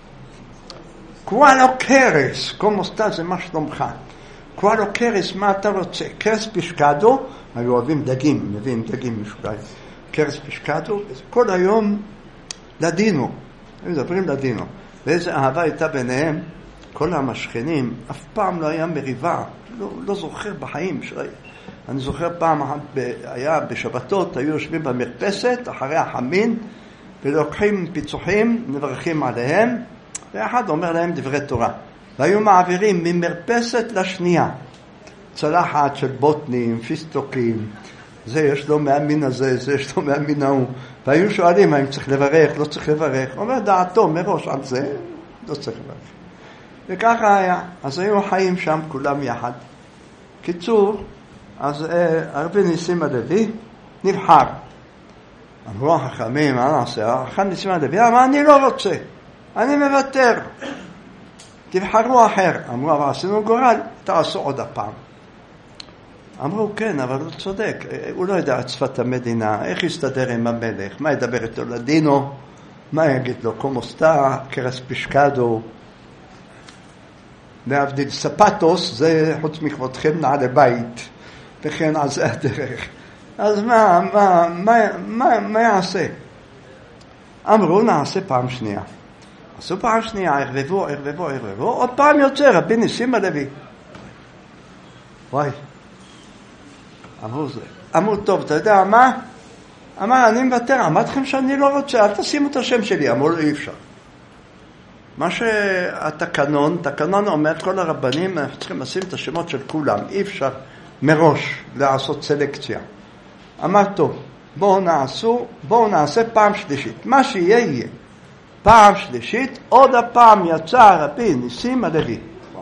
קואלו קרס, כמו סטה זה מה שלומך, קואלו קרס מה אתה רוצה, קרס פשקדו, היו אוהבים דגים, מביאים דגים משוקעים, קרס פשקטו, כל היום לדינו, הם מדברים לדינו. ואיזה אהבה הייתה ביניהם, כל המשכנים, אף פעם לא היה מריבה, לא, לא זוכר בחיים. שראי. אני זוכר פעם אחת, היה בשבתות, היו יושבים במרפסת, אחרי החמין, ולוקחים פיצוחים, נברכים עליהם, ואחד אומר להם דברי תורה. והיו מעבירים ממרפסת לשנייה, צלחת של בוטנים, פיסטוקים, זה יש לו מהמין הזה, זה יש לו מהמין ההוא. והיו שואלים האם צריך לברך, לא צריך לברך. אומר דעתו מראש על זה, לא צריך לברך. וככה היה. אז היו חיים שם כולם יחד. קיצור, אז הרבי ניסים הלוי נבחר. אמרו החכמים, מה נעשה? אחד ניסים הלוי, אמר אני לא רוצה, אני מוותר. תבחרו אחר. אמרו, אבל עשינו גורל, תעשו עוד הפעם. אמרו, כן, אבל הוא צודק. הוא לא יודע את שפת המדינה, איך יסתדר עם המלך, מה ידבר איתו לדינו, מה יגיד לו, קומוסטה, קרס פשקדו, להבדיל ספטוס, זה חוץ מכבודכם נעלי בית, וכן על זה הדרך. אז מה, מה, מה, מה, מה יעשה? אמרו, נעשה פעם שנייה. עשו פעם שנייה, ערבבו, ערבבו, ערבבו, עוד פעם יוצא, רבי ניסים הלוי. וואי. אמרו זה. אמרו, טוב, אתה יודע מה? אמר, אני מוותר, אמרתכם שאני לא רוצה, אל תשימו את השם שלי. אמרו, אי אפשר. מה שהתקנון, תקנון אומר, כל הרבנים, אנחנו צריכים לשים את השמות של כולם. אי אפשר מראש לעשות סלקציה. אמר, טוב, בואו נעשו, בואו נעשה פעם שלישית. מה שיהיה, יהיה. פעם שלישית, עוד הפעם יצא רבי ניסים הלוי.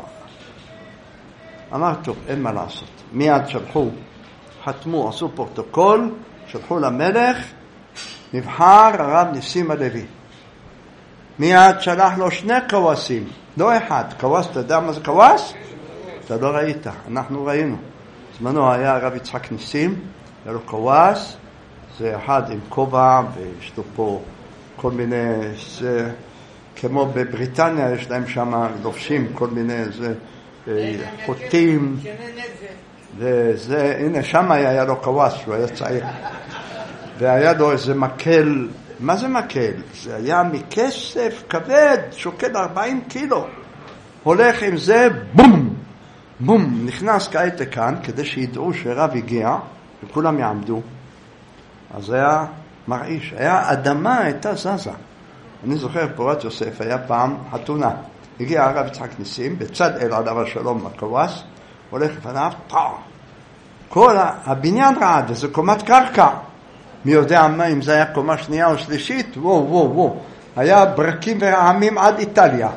אמר, טוב, אין מה לעשות. מיד שלחו, חתמו, עשו פרוטוקול, שלחו למלך, נבחר הרב ניסים הלוי. מיד שלח לו שני קווסים, לא אחד. קווס, אתה יודע מה זה קווס? אתה לא ראית, אנחנו ראינו. זמנו היה הרב יצחק ניסים, היה לו קווס, זה אחד עם כובע, ויש לו פה כל מיני, זה, כמו בבריטניה יש להם שם לובשים כל מיני, זה, חוטים, וזה, הנה שם היה לו קווס, הוא היה צעיר. והיה לו איזה מקל, מה זה מקל? זה היה מכסף כבד, שוקל ארבעים קילו. הולך עם זה, בום, בום, נכנס כעת לכאן, כדי שידעו שרב הגיע, וכולם יעמדו. אז זה היה מרעיש, היה אדמה, הייתה זזה. אני זוכר, פורת יוסף, היה פעם חתונה. הגיע הרב יצחק ניסים, בצד אל עליו השלום בקווס, הולך לפניו, טעה. כל הבניין רעד, וזה קומת קרקע. מי יודע מה, אם זה היה קומה שנייה או שלישית, וואו, וואו, וואו. היה ברקים ורעמים עד איטליה.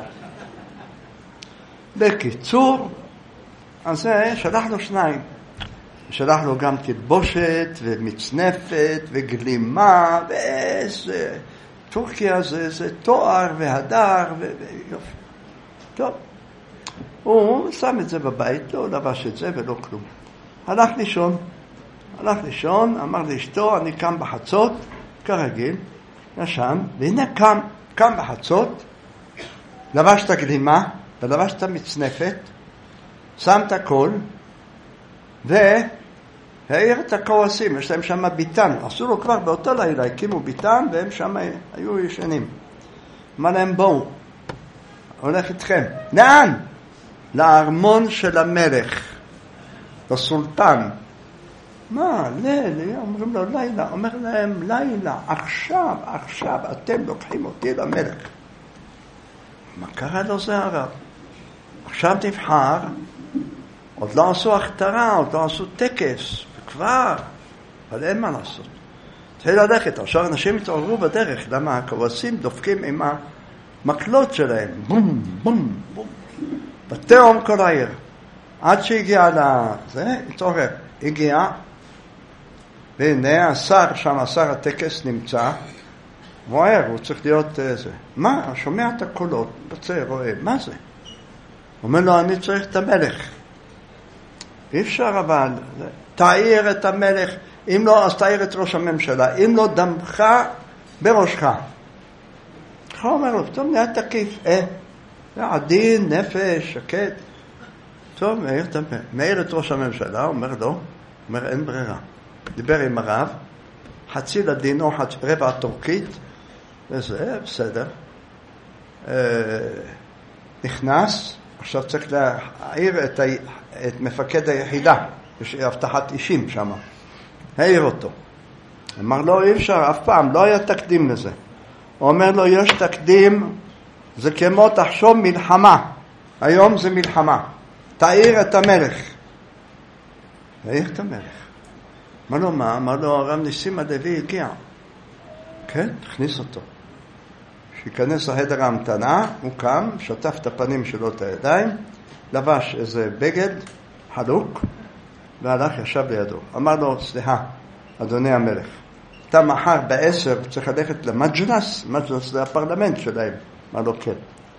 בקיצור, אז שלח לו שניים. שלח לו גם תלבושת ומצנפת וגלימה, ואיזה, טורקיה זה, זה תואר והדר, ויופי. טוב, הוא שם את זה בבית, לא לבש את זה ולא כלום. הלך לישון, הלך לישון, אמר לאשתו, אני קם בחצות, כרגיל, ישן, והנה קם, קם בחצות, לבש את הגלימה, ולבש את המצנפת, שם את הכל, והעיר את הכועסים, יש להם שם ביטן, עשו לו כבר באותו לילה, הקימו ביטן, והם שם היו ישנים. אמר להם, בואו, הולך איתכם. לאן? לארמון של המלך, לסולטן. מה? לילה, אומרים לו לילה, אומר להם לילה, עכשיו, עכשיו, אתם לוקחים אותי למלך. מה קרה לו זה הרב? עכשיו נבחר, עוד לא עשו הכתרה, עוד לא עשו טקס, וכבר, אבל אין מה לעשות. תתחיל ללכת, עכשיו אנשים התעוררו בדרך, למה הכבשים דופקים עם המקלות שלהם, בום, בום, בום, בתאום כל העיר. עד שהגיע לזה, התעורר, הגיע, והנה השר, שם השר הטקס נמצא, מוער, הוא צריך להיות זה. מה? שומע את הקולות, בצער, רואה, מה זה? אומר לו, אני צריך את המלך. אי אפשר אבל, תאיר את המלך, אם לא, אז תאיר את ראש הממשלה, אם לא, דמך בראשך. הוא אומר לו, טוב, נהיה תקיף, אה, עדין, נפש, שקט. טוב, מאיר את, מאיר את ראש הממשלה, אומר לו, אומר, אין ברירה. דיבר עם הרב, חצי לדינו, חצי, רבע טורקית, וזה בסדר. נכנס, עכשיו צריך להעיר את, ה... את מפקד היחידה, יש הבטחת אישים שם, העיר אותו. אמר לו, אי אפשר, אף פעם, לא היה תקדים לזה. הוא אומר לו, יש תקדים, זה כמו תחשוב מלחמה, היום זה מלחמה, תעיר את המלך. תעיר את המלך. אמר לו, מה? אמר לו, הרב ניסים הלוי הגיע. כן, הכניס אותו. שיכנס לחדר ההמתנה, הוא קם, שטף את הפנים שלו את הידיים, לבש איזה בגד חלוק, והלך ישב לידו. אמר לו, סליחה, אדוני המלך, אתה מחר בעשר צריך ללכת למג'לס, מג'לס זה הפרלמנט שלהם. אמר לו, כן.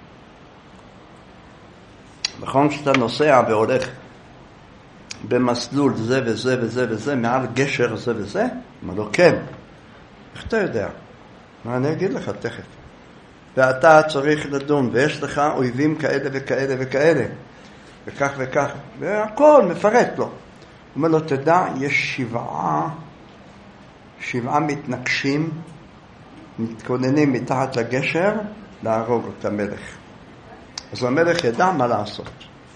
נכון שאתה נוסע והולך במסלול זה וזה וזה וזה, מעל גשר זה וזה? אמר לו, כן. איך אתה יודע? מה אני אגיד לך תכף? ואתה צריך לדון, ויש לך אויבים כאלה וכאלה וכאלה, וכך וכך, והכל מפרט לו. הוא אומר לו, תדע, יש שבעה, שבעה מתנגשים, מתכוננים מתחת לגשר, להרוג את המלך. אז המלך ידע מה לעשות.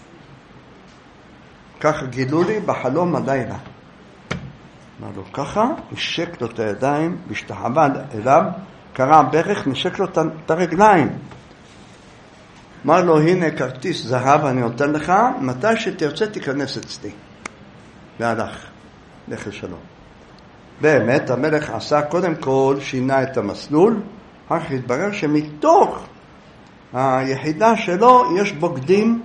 ככה גילו לי בחלום הלילה. אמר לו, ככה, נשק לו את הידיים, השתחווה אליו, קרע ברך, נשק לו את הרגליים. אמר לו, הנה כרטיס זהב אני נותן לך, מתי שתרצה תיכנס אצלי. והלך, לך לשלום. באמת, המלך עשה קודם כל, שינה את המסלול, אחר כך התברר שמתוך היחידה שלו יש בוגדים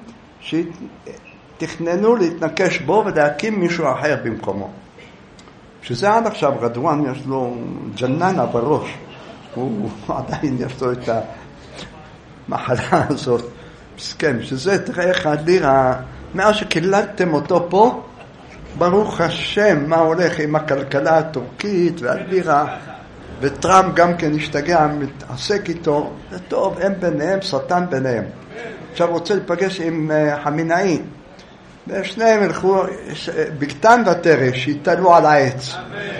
שתכננו להתנקש בו ולהקים מישהו אחר במקומו. שזה עד עכשיו רדואן, יש לו ג'ננה בראש. הוא עדיין יש לו את המחלה הזאת, מסכם, שזה תראה איך הלירה, מאז שקיללתם אותו פה, ברוך השם מה הולך עם הכלכלה הטורקית והלירה, וטראמפ גם כן השתגע, מתעסק איתו, זה טוב, הם ביניהם, שטן ביניהם. עכשיו רוצה לפגש עם חמינאי, ושניהם ילכו, בקטן ותרש, שיתלו על העץ.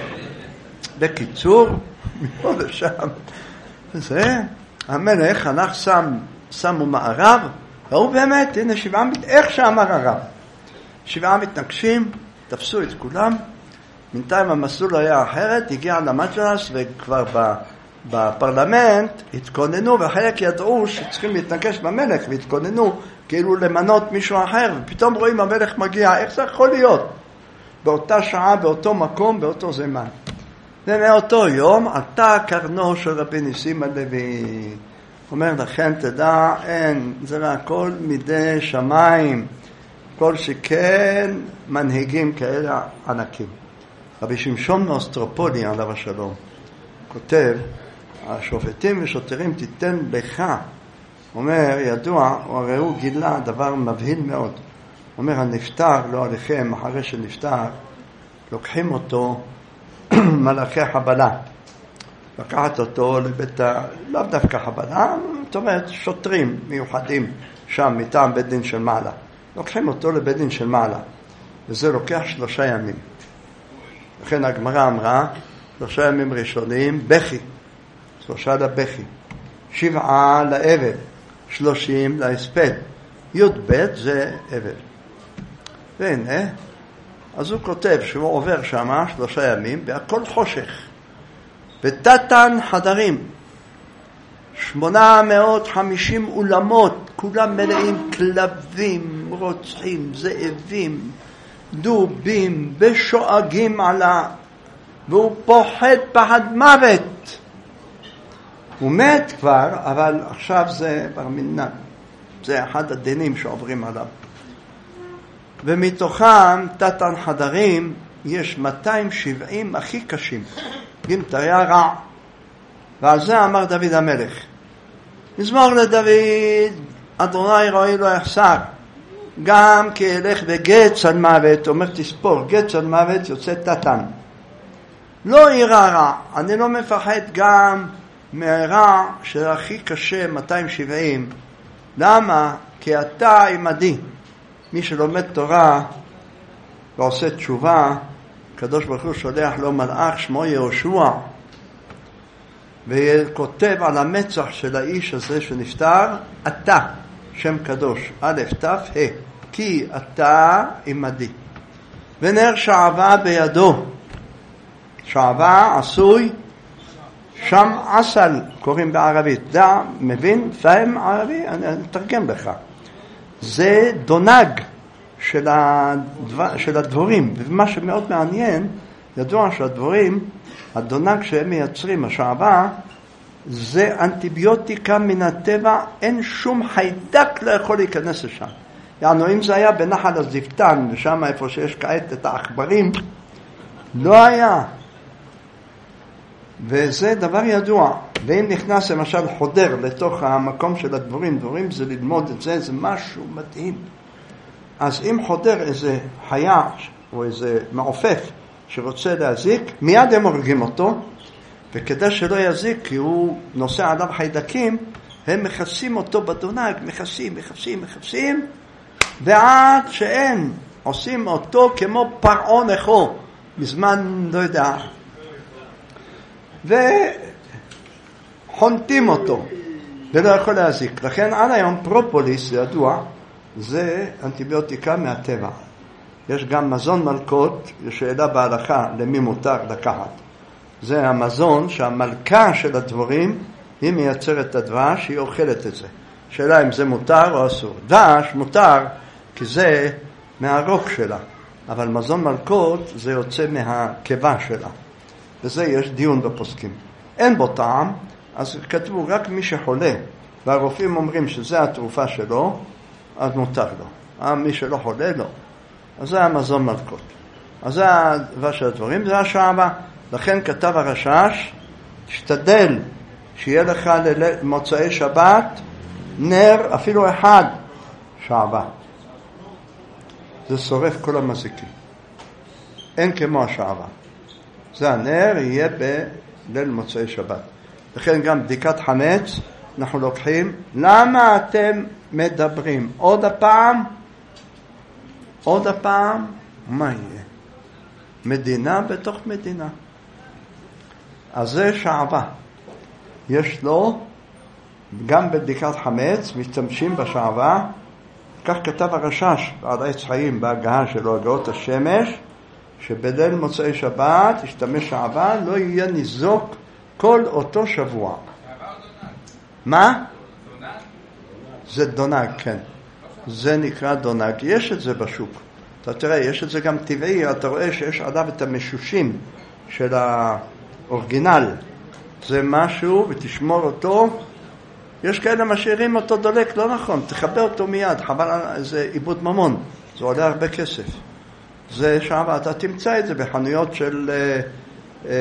בקיצור, מפה לשם. זה, המלך הלך שם, שמו מערב, ראו באמת, הנה שבעה, איך שאמר הרב. שבעה מתנגשים, תפסו את כולם, בינתיים המסלול היה אחרת, הגיע למג'לס, וכבר בפרלמנט התכוננו, וחלק ידעו שצריכים להתנגש במלך, והתכוננו כאילו למנות מישהו אחר, ופתאום רואים המלך מגיע, איך זה יכול להיות? באותה שעה, באותו מקום, באותו זמן. ומאותו יום עלתה קרנו של רבי ניסים הלוי. אומר לכן תדע, אין, זה רק הכל מידי שמיים, כל שכן מנהיגים כאלה ענקים. רבי שמשון מאוסטרופולי עליו השלום כותב, השופטים ושוטרים תיתן לך, אומר ידוע, הרי הוא גילה דבר מבהיל מאוד. אומר הנפטר לא עליכם, אחרי שנפטר לוקחים אותו מלאכי חבלה, לקחת אותו לבית ה... לא דווקא חבלה, זאת אומרת שוטרים מיוחדים שם מטעם בית דין של מעלה, לוקחים אותו לבית דין של מעלה, וזה לוקח שלושה ימים. לכן הגמרא אמרה, שלושה ימים ראשונים בכי, שלושה לבכי, שבעה לאבל, שלושים להספד, י' ב' זה אבל. והנה, אז הוא כותב שהוא עובר שם שלושה ימים, והכל חושך. ותתן חדרים, שמונה מאות וחמישים אולמות, כולם מלאים כלבים, רוצחים, זאבים, דובים, ושואגים עלה, והוא פוחד פחד מוות. הוא מת כבר, אבל עכשיו זה בר מינן. זה אחד הדינים שעוברים עליו. ומתוכם תתן חדרים יש מאתיים שבעים הכי קשים. גימת היה רע. ועל זה אמר דוד המלך, מזמור לדוד, אדוני רואי לא יחסר, גם כי ילך בגץ על מוות, אומר תספור, גץ על מוות יוצא תתן. לא ירא רע, אני לא מפחד גם מהרע של הכי קשה, מאתיים שבעים. למה? כי אתה עמדי. מי שלומד תורה ועושה תשובה, הקדוש ברוך הוא שולח לו מלאך שמו יהושע, וכותב על המצח של האיש הזה שנפטר, אתה, שם קדוש, א' ת' ה', כי אתה עמדי. ונר שעבה בידו, שעבה עשוי שם עסל, קוראים בערבית. דע, מבין? פהם ערבי? אני אתרגם לך. זה דונג של, הדבר, של הדבורים. ומה שמאוד מעניין, ידוע שהדבורים, הדונג שהם מייצרים, השעבה, זה אנטיביוטיקה מן הטבע, אין שום חיידק לא יכול להיכנס לשם. יענו, אם זה היה בנחל הזיפתן, ושם איפה שיש כעת את העכברים, לא היה. וזה דבר ידוע. ואם נכנס למשל חודר לתוך המקום של הדבורים, דבורים זה ללמוד את זה, זה משהו מדהים. אז אם חודר איזה חיה או איזה מעופף שרוצה להזיק, מיד הם הורגים אותו, וכדי שלא יזיק, כי הוא נושא עליו חיידקים, הם מכסים אותו בדונג, מכסים, מכסים, מכסים, ועד שאין, עושים אותו כמו פרעה נכו, בזמן, לא יודע, וחונטים אותו, ולא יכול להזיק. לכן עד היום פרופוליס, זה ידוע, זה אנטיביוטיקה מהטבע. יש גם מזון מלכות, יש שאלה בהלכה למי מותר לקחת. זה המזון שהמלכה של הדבורים, היא מייצרת את הדבש, היא אוכלת את זה. שאלה אם זה מותר או אסור. דבש מותר, כי זה מהרוק שלה. אבל מזון מלכות זה יוצא מהקיבה שלה. וזה יש דיון בפוסקים. אין בו טעם, אז כתבו רק מי שחולה, והרופאים אומרים שזה התרופה שלו, אז מותר לו. מי שלא חולה לא. אז זה המזון מלכות. אז זה הדבש של הדברים, זה השעבה. לכן כתב הרשש, תשתדל שיהיה לך למוצאי שבת נר אפילו אחד שעבה. זה שורף כל המזיקים. אין כמו השעבה. זה הנר יהיה בליל מוצאי שבת. לכן גם בדיקת חמץ אנחנו לוקחים. למה אתם מדברים? עוד הפעם? עוד הפעם? מה יהיה? מדינה בתוך מדינה. אז זה שעבה. יש לו, גם בבדיקת חמץ, משתמשים בשעבה. כך כתב הרשש על עץ חיים בהגהה שלו, הגאות השמש, שבליל מוצאי שבת ישתמש שעבה, לא יהיה ניזוק כל אותו שבוע. מה? זה דונג, כן. זה נקרא דונג. יש את זה בשוק. אתה תראה, יש את זה גם טבעי, אתה רואה שיש עליו את המשושים של האורגינל. זה משהו, ותשמור אותו. יש כאלה משאירים אותו דולק, לא נכון, תחבא אותו מיד, חבל, זה עיבוד ממון, זה עולה הרבה כסף. זה שם, אתה תמצא את זה בחנויות של, אה, אה,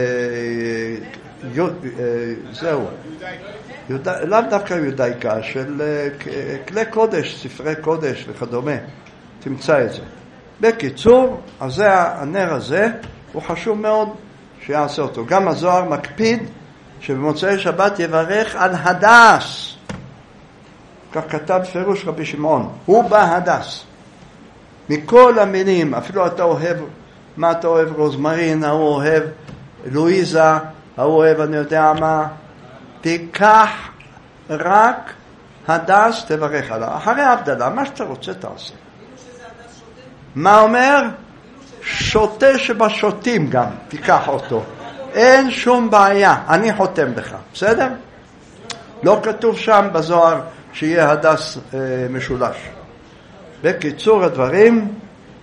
יו, אה, זהו, יודע, לאו דווקא יודאיקה, של אה, כלי קודש, ספרי קודש וכדומה, תמצא את זה. בקיצור, אז זה הנר הזה, הוא חשוב מאוד שיעשה אותו. גם הזוהר מקפיד שבמוצאי שבת יברך על הדס. כך כתב פירוש רבי שמעון, הוא בהדס. מכל המינים, אפילו אתה אוהב, מה אתה אוהב? רוזמרין, הוא אוהב לואיזה, הוא אוהב אני יודע מה, תיקח רק הדס, תברך עליו. אחרי הבדלה, מה שאתה רוצה תעשה. מה אומר? שוטה שבשוטים גם, תיקח אותו. אין שום בעיה, אני חותם לך, בסדר? לא כתוב שם בזוהר שיהיה הדס אה, משולש. בקיצור הדברים,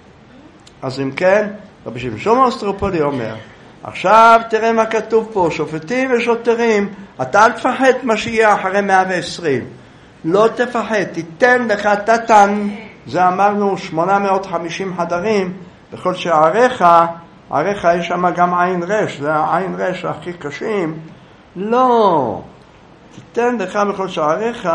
אז אם כן, רבי שמשון אוסטרופולי אומר, עכשיו תראה מה כתוב פה, שופטים ושוטרים, אתה אל תפחד מה שיהיה אחרי מאה ועשרים. לא תפחד, תיתן לך תתן, זה אמרנו שמונה מאות וחמישים חדרים, בכל שעריך, עריך יש שם גם עין רש, זה העין רש הכי קשים. לא, תיתן לך בכל שעריך,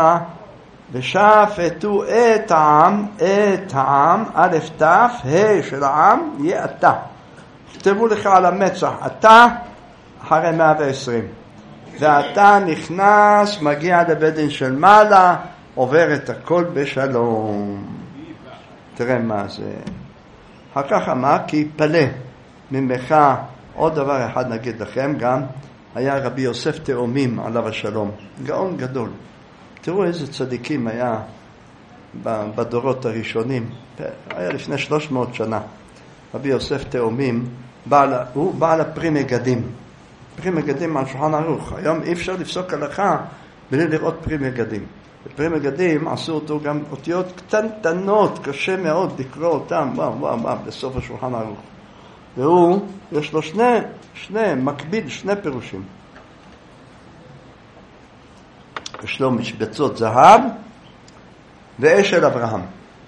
ושפטו את העם, את העם, א' ת' ה' של העם, יהיה אתה. כתבו לך על המצח, אתה אחרי מאה ועשרים. ואתה נכנס, מגיע לבית דין של מעלה, עובר את הכל בשלום. תראה מה זה. אחר כך אמר, כי יפלא ממך. עוד דבר אחד נגיד לכם גם, היה רבי יוסף תאומים עליו השלום, גאון גדול. תראו איזה צדיקים היה בדורות הראשונים, היה לפני שלוש מאות שנה. רבי יוסף תאומים, בעל, הוא בעל הפרי מגדים. פרי מגדים על שולחן ערוך. היום אי אפשר לפסוק הלכה בלי לראות פרי מגדים. בפרי מגדים עשו אותו גם אותיות קטנטנות, קשה מאוד לקרוא אותם, וואו וואו וואו, בסוף השולחן ערוך. והוא, יש לו שני, שני, מקביל, שני פירושים. יש לו משבצות זהב ואשל אברהם.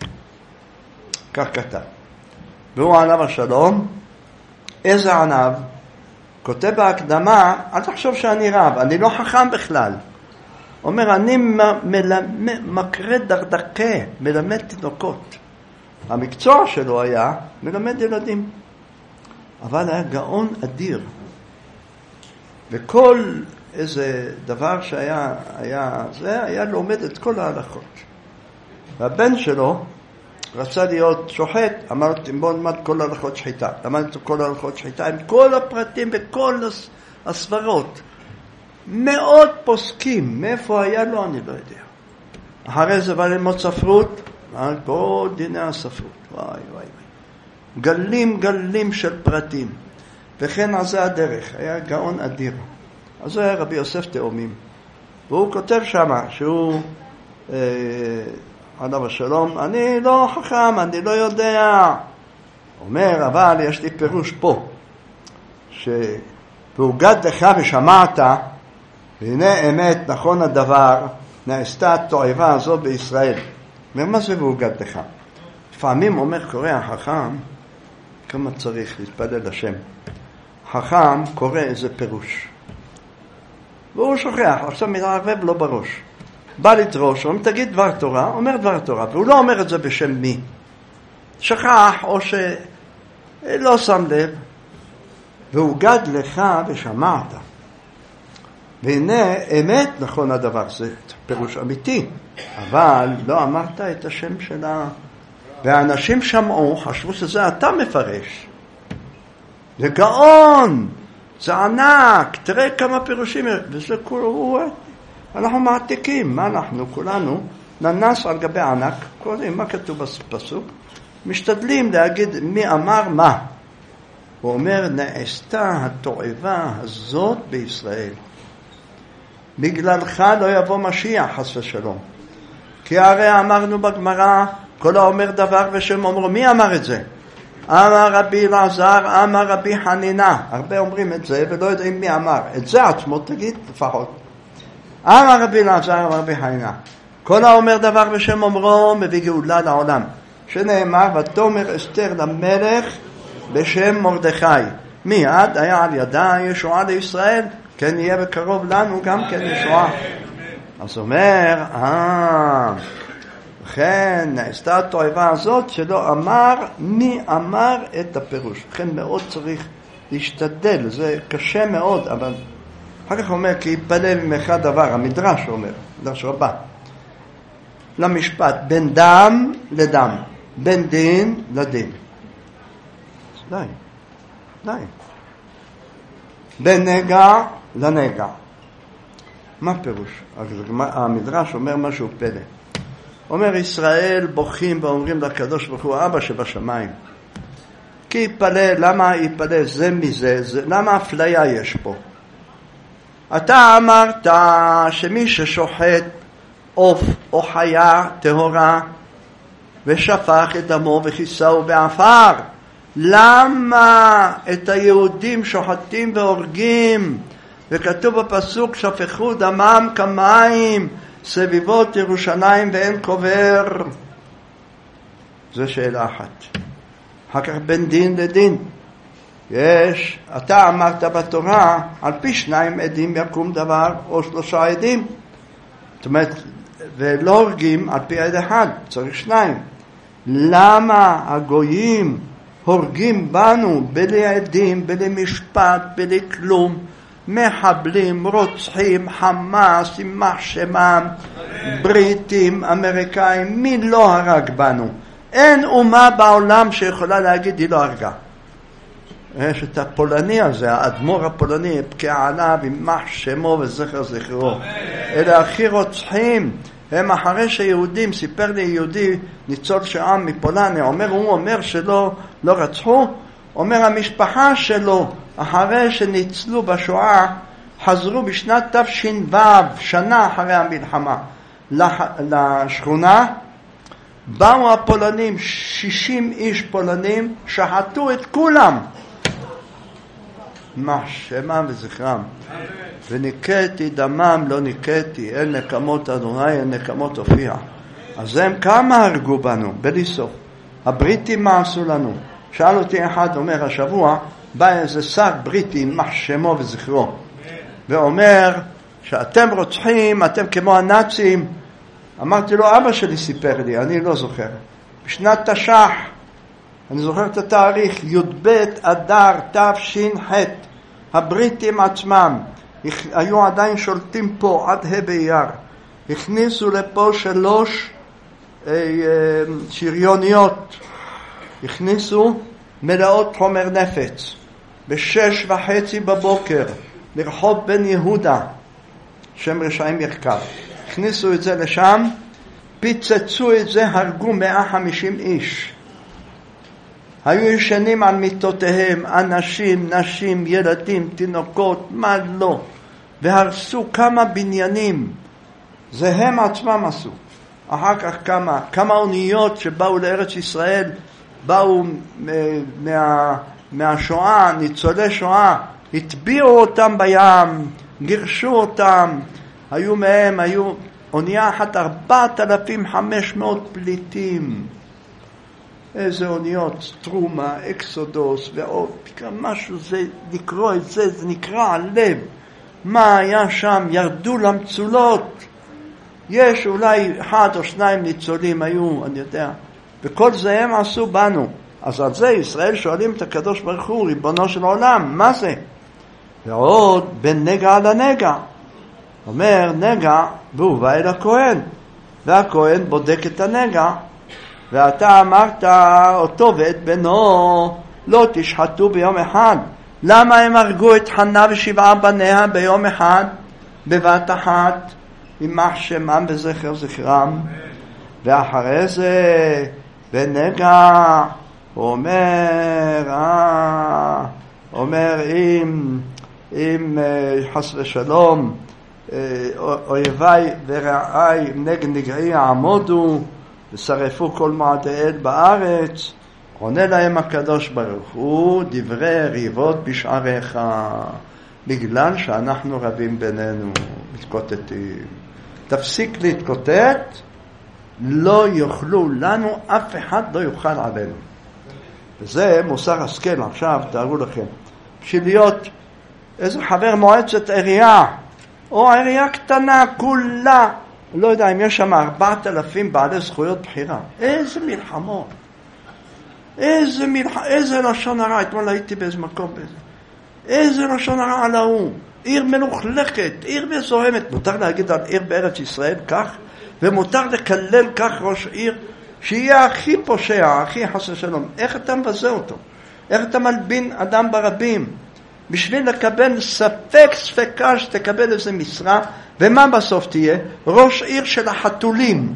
כך כתב. והוא עליו השלום, איזה ענב, כותב בהקדמה, אל תחשוב שאני רב, אני לא חכם בכלל. אומר, אני מקרא דרדקה, מלמד תינוקות. המקצוע שלו היה מלמד ילדים. אבל היה גאון אדיר. וכל איזה דבר שהיה, היה, זה היה לומד את כל ההלכות. והבן שלו רצה להיות שוחט, אמרתי, בוא נלמד כל ההלכות שחיטה. למדתי כל ההלכות שחיטה, עם כל הפרטים וכל הסברות. מאות פוסקים, מאיפה היה לו אני לא יודע. אחרי זה בא ללמוד ספרות, על כל דיני הספרות. וואי וואי וואי. גלים גלים של פרטים. וכן על זה הדרך, היה גאון אדיר. אז זה היה רבי יוסף תאומים. והוא כותב שמה, שהוא, אה, עליו השלום, אני לא חכם, אני לא יודע. אומר, אבל יש לי פירוש פה, שהוגד לך ושמעת, והנה אמת, נכון הדבר, נעשתה התועבה הזו בישראל. אומר, מה זה והוגד לך? לפעמים אומר קורא החכם, כמה צריך להתפלל לשם. חכם קורא איזה פירוש. והוא שוכח, עכשיו מתערבב לו בראש. בא לדרוש, אומר, תגיד דבר תורה, אומר דבר תורה, והוא לא אומר את זה בשם מי. שכח או שלא שם לב, והוגד לך ושמעת. והנה אמת נכון הדבר, זה פירוש אמיתי, אבל לא אמרת את השם שלה. והאנשים שמעו, חשבו שזה אתה מפרש. זה גאון, זה ענק, תראה כמה פירושים, וזה כולו, אנחנו מעתיקים, מה אנחנו כולנו, ננס על גבי ענק, קוראים מה כתוב בפסוק, משתדלים להגיד מי אמר מה. הוא אומר, נעשתה התועבה הזאת בישראל. בגללך לא יבוא משיח, חס ושלום. כי הרי אמרנו בגמרא, כל האומר דבר ושם אומרו, מי אמר את זה? אמר רבי אלעזר, אמר רבי חנינה. הרבה אומרים את זה ולא יודעים מי אמר. את זה עצמו תגיד לפחות. אמר רבי אלעזר, אמר רבי חנינה. כל האומר דבר ושם אומרו מביא גאולה לעולם. שנאמר, ותאמר אסתר למלך בשם מרדכי. מיד היה על ידה ישועה לישראל, כן יהיה בקרוב לנו גם כן ישועה. אז אומר, אה... לכן נעשתה התועבה הזאת שלא אמר מי אמר את הפירוש. לכן מאוד צריך להשתדל, זה קשה מאוד, אבל אחר כך אומר כי יפלל ממך דבר, המדרש אומר, מדרש רבה, למשפט, בין דם לדם, בין דין לדין. די, די. בין נגע לנגע. מה פירוש? המדרש אומר משהו פלא. אומר ישראל בוכים ואומרים לקדוש ברוך הוא אבא שבשמיים. כי יפלא, למה יפלא זה מזה, זה, למה אפליה יש פה? אתה אמרת שמי ששוחט עוף או חיה טהורה ושפך את דמו וכיסהו בעפר, למה את היהודים שוחטים והורגים? וכתוב בפסוק שפכו דמם כמים סביבות ירושלים ואין קובר. זו שאלה אחת. אחר כך בין דין לדין. יש, אתה אמרת בתורה, על פי שניים עדים יקום דבר, או שלושה עדים. זאת אומרת, ולא הורגים על פי עד אחד, צריך שניים. למה הגויים הורגים בנו בלי עדים, בלי משפט, בלי כלום? מחבלים, רוצחים, חמאס, יימח שמם, בריטים, אמריקאים, מי לא הרג בנו? אין אומה בעולם שיכולה להגיד היא לא הרגה. יש את הפולני הזה, האדמו"ר הפולני, פקע עליו, יימח שמו וזכר זכרו. אלה הכי רוצחים, הם אחרי שיהודים, סיפר לי יהודי ניצול שואה מפולניה, אומר, הוא אומר שלא לא רצחו, אומר המשפחה שלו, אחרי שניצלו בשואה, חזרו בשנת תש"ו, שנה אחרי המלחמה, לשכונה, באו הפולנים, שישים איש פולנים, שחטו את כולם. מה שמם וזכרם. וניקתי דמם, לא ניקתי, אין נקמות אדוני, אין נקמות הופיע. אז הם כמה הרגו בנו, בלי סוף. הבריטים מה עשו לנו? שאל אותי אחד, אומר, השבוע, בא איזה שר בריטי, מה שמו וזכרו. ואומר, שאתם רוצחים, אתם כמו הנאצים. אמרתי לו, אבא שלי סיפר לי, אני לא זוכר. בשנת תש"ח, אני זוכר את התאריך, י"ב אדר תש"ח, הבריטים עצמם, היו עדיין שולטים פה עד ה' באייר, הכניסו לפה שלוש אה, אה, שריוניות, הכניסו מלאות חומר נפץ, בשש וחצי בבוקר, לרחוב בן יהודה, שם רשעים יחקר. הכניסו את זה לשם, פיצצו את זה, הרגו מאה וחמישים איש. היו ישנים על מיטותיהם, אנשים, נשים, ילדים, תינוקות, מה לא. והרסו כמה בניינים. זה הם עצמם עשו. אחר כך כמה, כמה אוניות שבאו לארץ ישראל, באו מה, מהשואה, ניצולי שואה, הטביעו אותם בים, גירשו אותם. היו מהם, היו אונייה אחת ארבעת אלפים וחמש מאות פליטים. איזה אוניות, טרומה, אקסודוס ועוד, משהו זה, לקרוא את זה, זה נקרא הלב. מה היה שם? ירדו למצולות. יש אולי אחד או שניים ניצולים היו, אני יודע. וכל זה הם עשו בנו. אז על זה ישראל שואלים את הקדוש ברוך הוא, ריבונו של עולם, מה זה? ועוד בין נגע לנגע. אומר נגע, והוא בא אל הכהן. והכהן בודק את הנגע. ואתה אמרת אותו ואת בנו לא תשחטו ביום אחד. למה הם הרגו את חנה ושבעה בניה ביום אחד בבת אחת, יימח שמם וזכר זכרם? ואחרי זה בנגע הוא אומר אה, אומר אם אם חס ושלום אויביי ורעיי נגד נגעי עמודו ושרפו כל מעדי אל בארץ, עונה להם הקדוש ברוך הוא, דברי ריבות בשעריך, בגלל שאנחנו רבים בינינו, מתקוטטים. תפסיק להתקוטט, לא יוכלו לנו, אף אחד לא יוכל עלינו. וזה מוסר השכל. עכשיו תארו לכם, בשביל להיות איזה חבר מועצת עירייה, או עירייה קטנה כולה, לא יודע אם יש שם ארבעת אלפים בעלי זכויות בחירה. איזה מלחמות. איזה מלחמות. איזה לשון הרע. אתמול הייתי באיזה מקום באיזה. איזה לשון הרע על ההוא. עיר מלוכלכת. עיר מזוהמת. מותר להגיד על עיר בארץ ישראל כך. ומותר לקלל כך ראש עיר. שיהיה הכי פושע, הכי חס ושלום. איך אתה מבזה אותו? איך אתה מלבין אדם ברבים? בשביל לקבל ספק ספקה שתקבל איזה משרה, ומה בסוף תהיה? ראש עיר של החתולים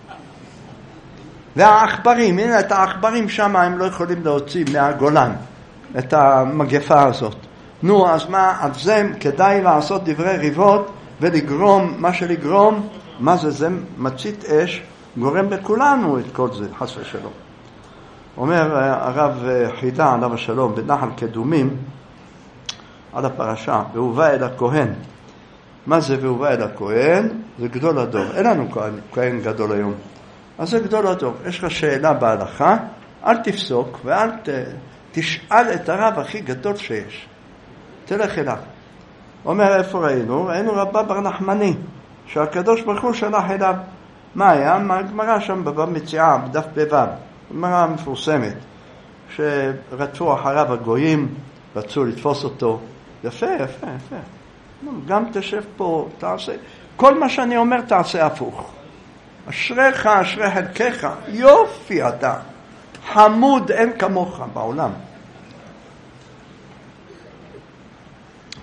והאחברים. הנה את האחברים שם הם לא יכולים להוציא מהגולן את המגפה הזאת. נו, אז מה? על זה כדאי לעשות דברי ריבות ולגרום, מה שלגרום, מה זה? זה מצית אש, גורם בכולנו את כל זה, חס ושלום. אומר הרב חידה עליו השלום בנחל קדומים על הפרשה, והובא אל הכהן. מה זה והובא אל הכהן? זה גדול הדור. אין לנו כהן, כהן גדול היום. אז זה גדול הדור. יש לך שאלה בהלכה, אל תפסוק ואל ת, תשאל את הרב הכי גדול שיש. תלך אליו. אומר, איפה ראינו? ראינו רבא בר נחמני, שהקדוש ברוך הוא שלח אליו. מה היה? מה הגמרא שם בבא מציאה, בדף בבב. גמרא מפורסמת, שרדפו אחריו הגויים, רצו לתפוס אותו. יפה, יפה, יפה. גם תשב פה, תעשה. כל מה שאני אומר תעשה הפוך. אשריך, אשרי חלקך. יופי אתה. חמוד אין כמוך בעולם.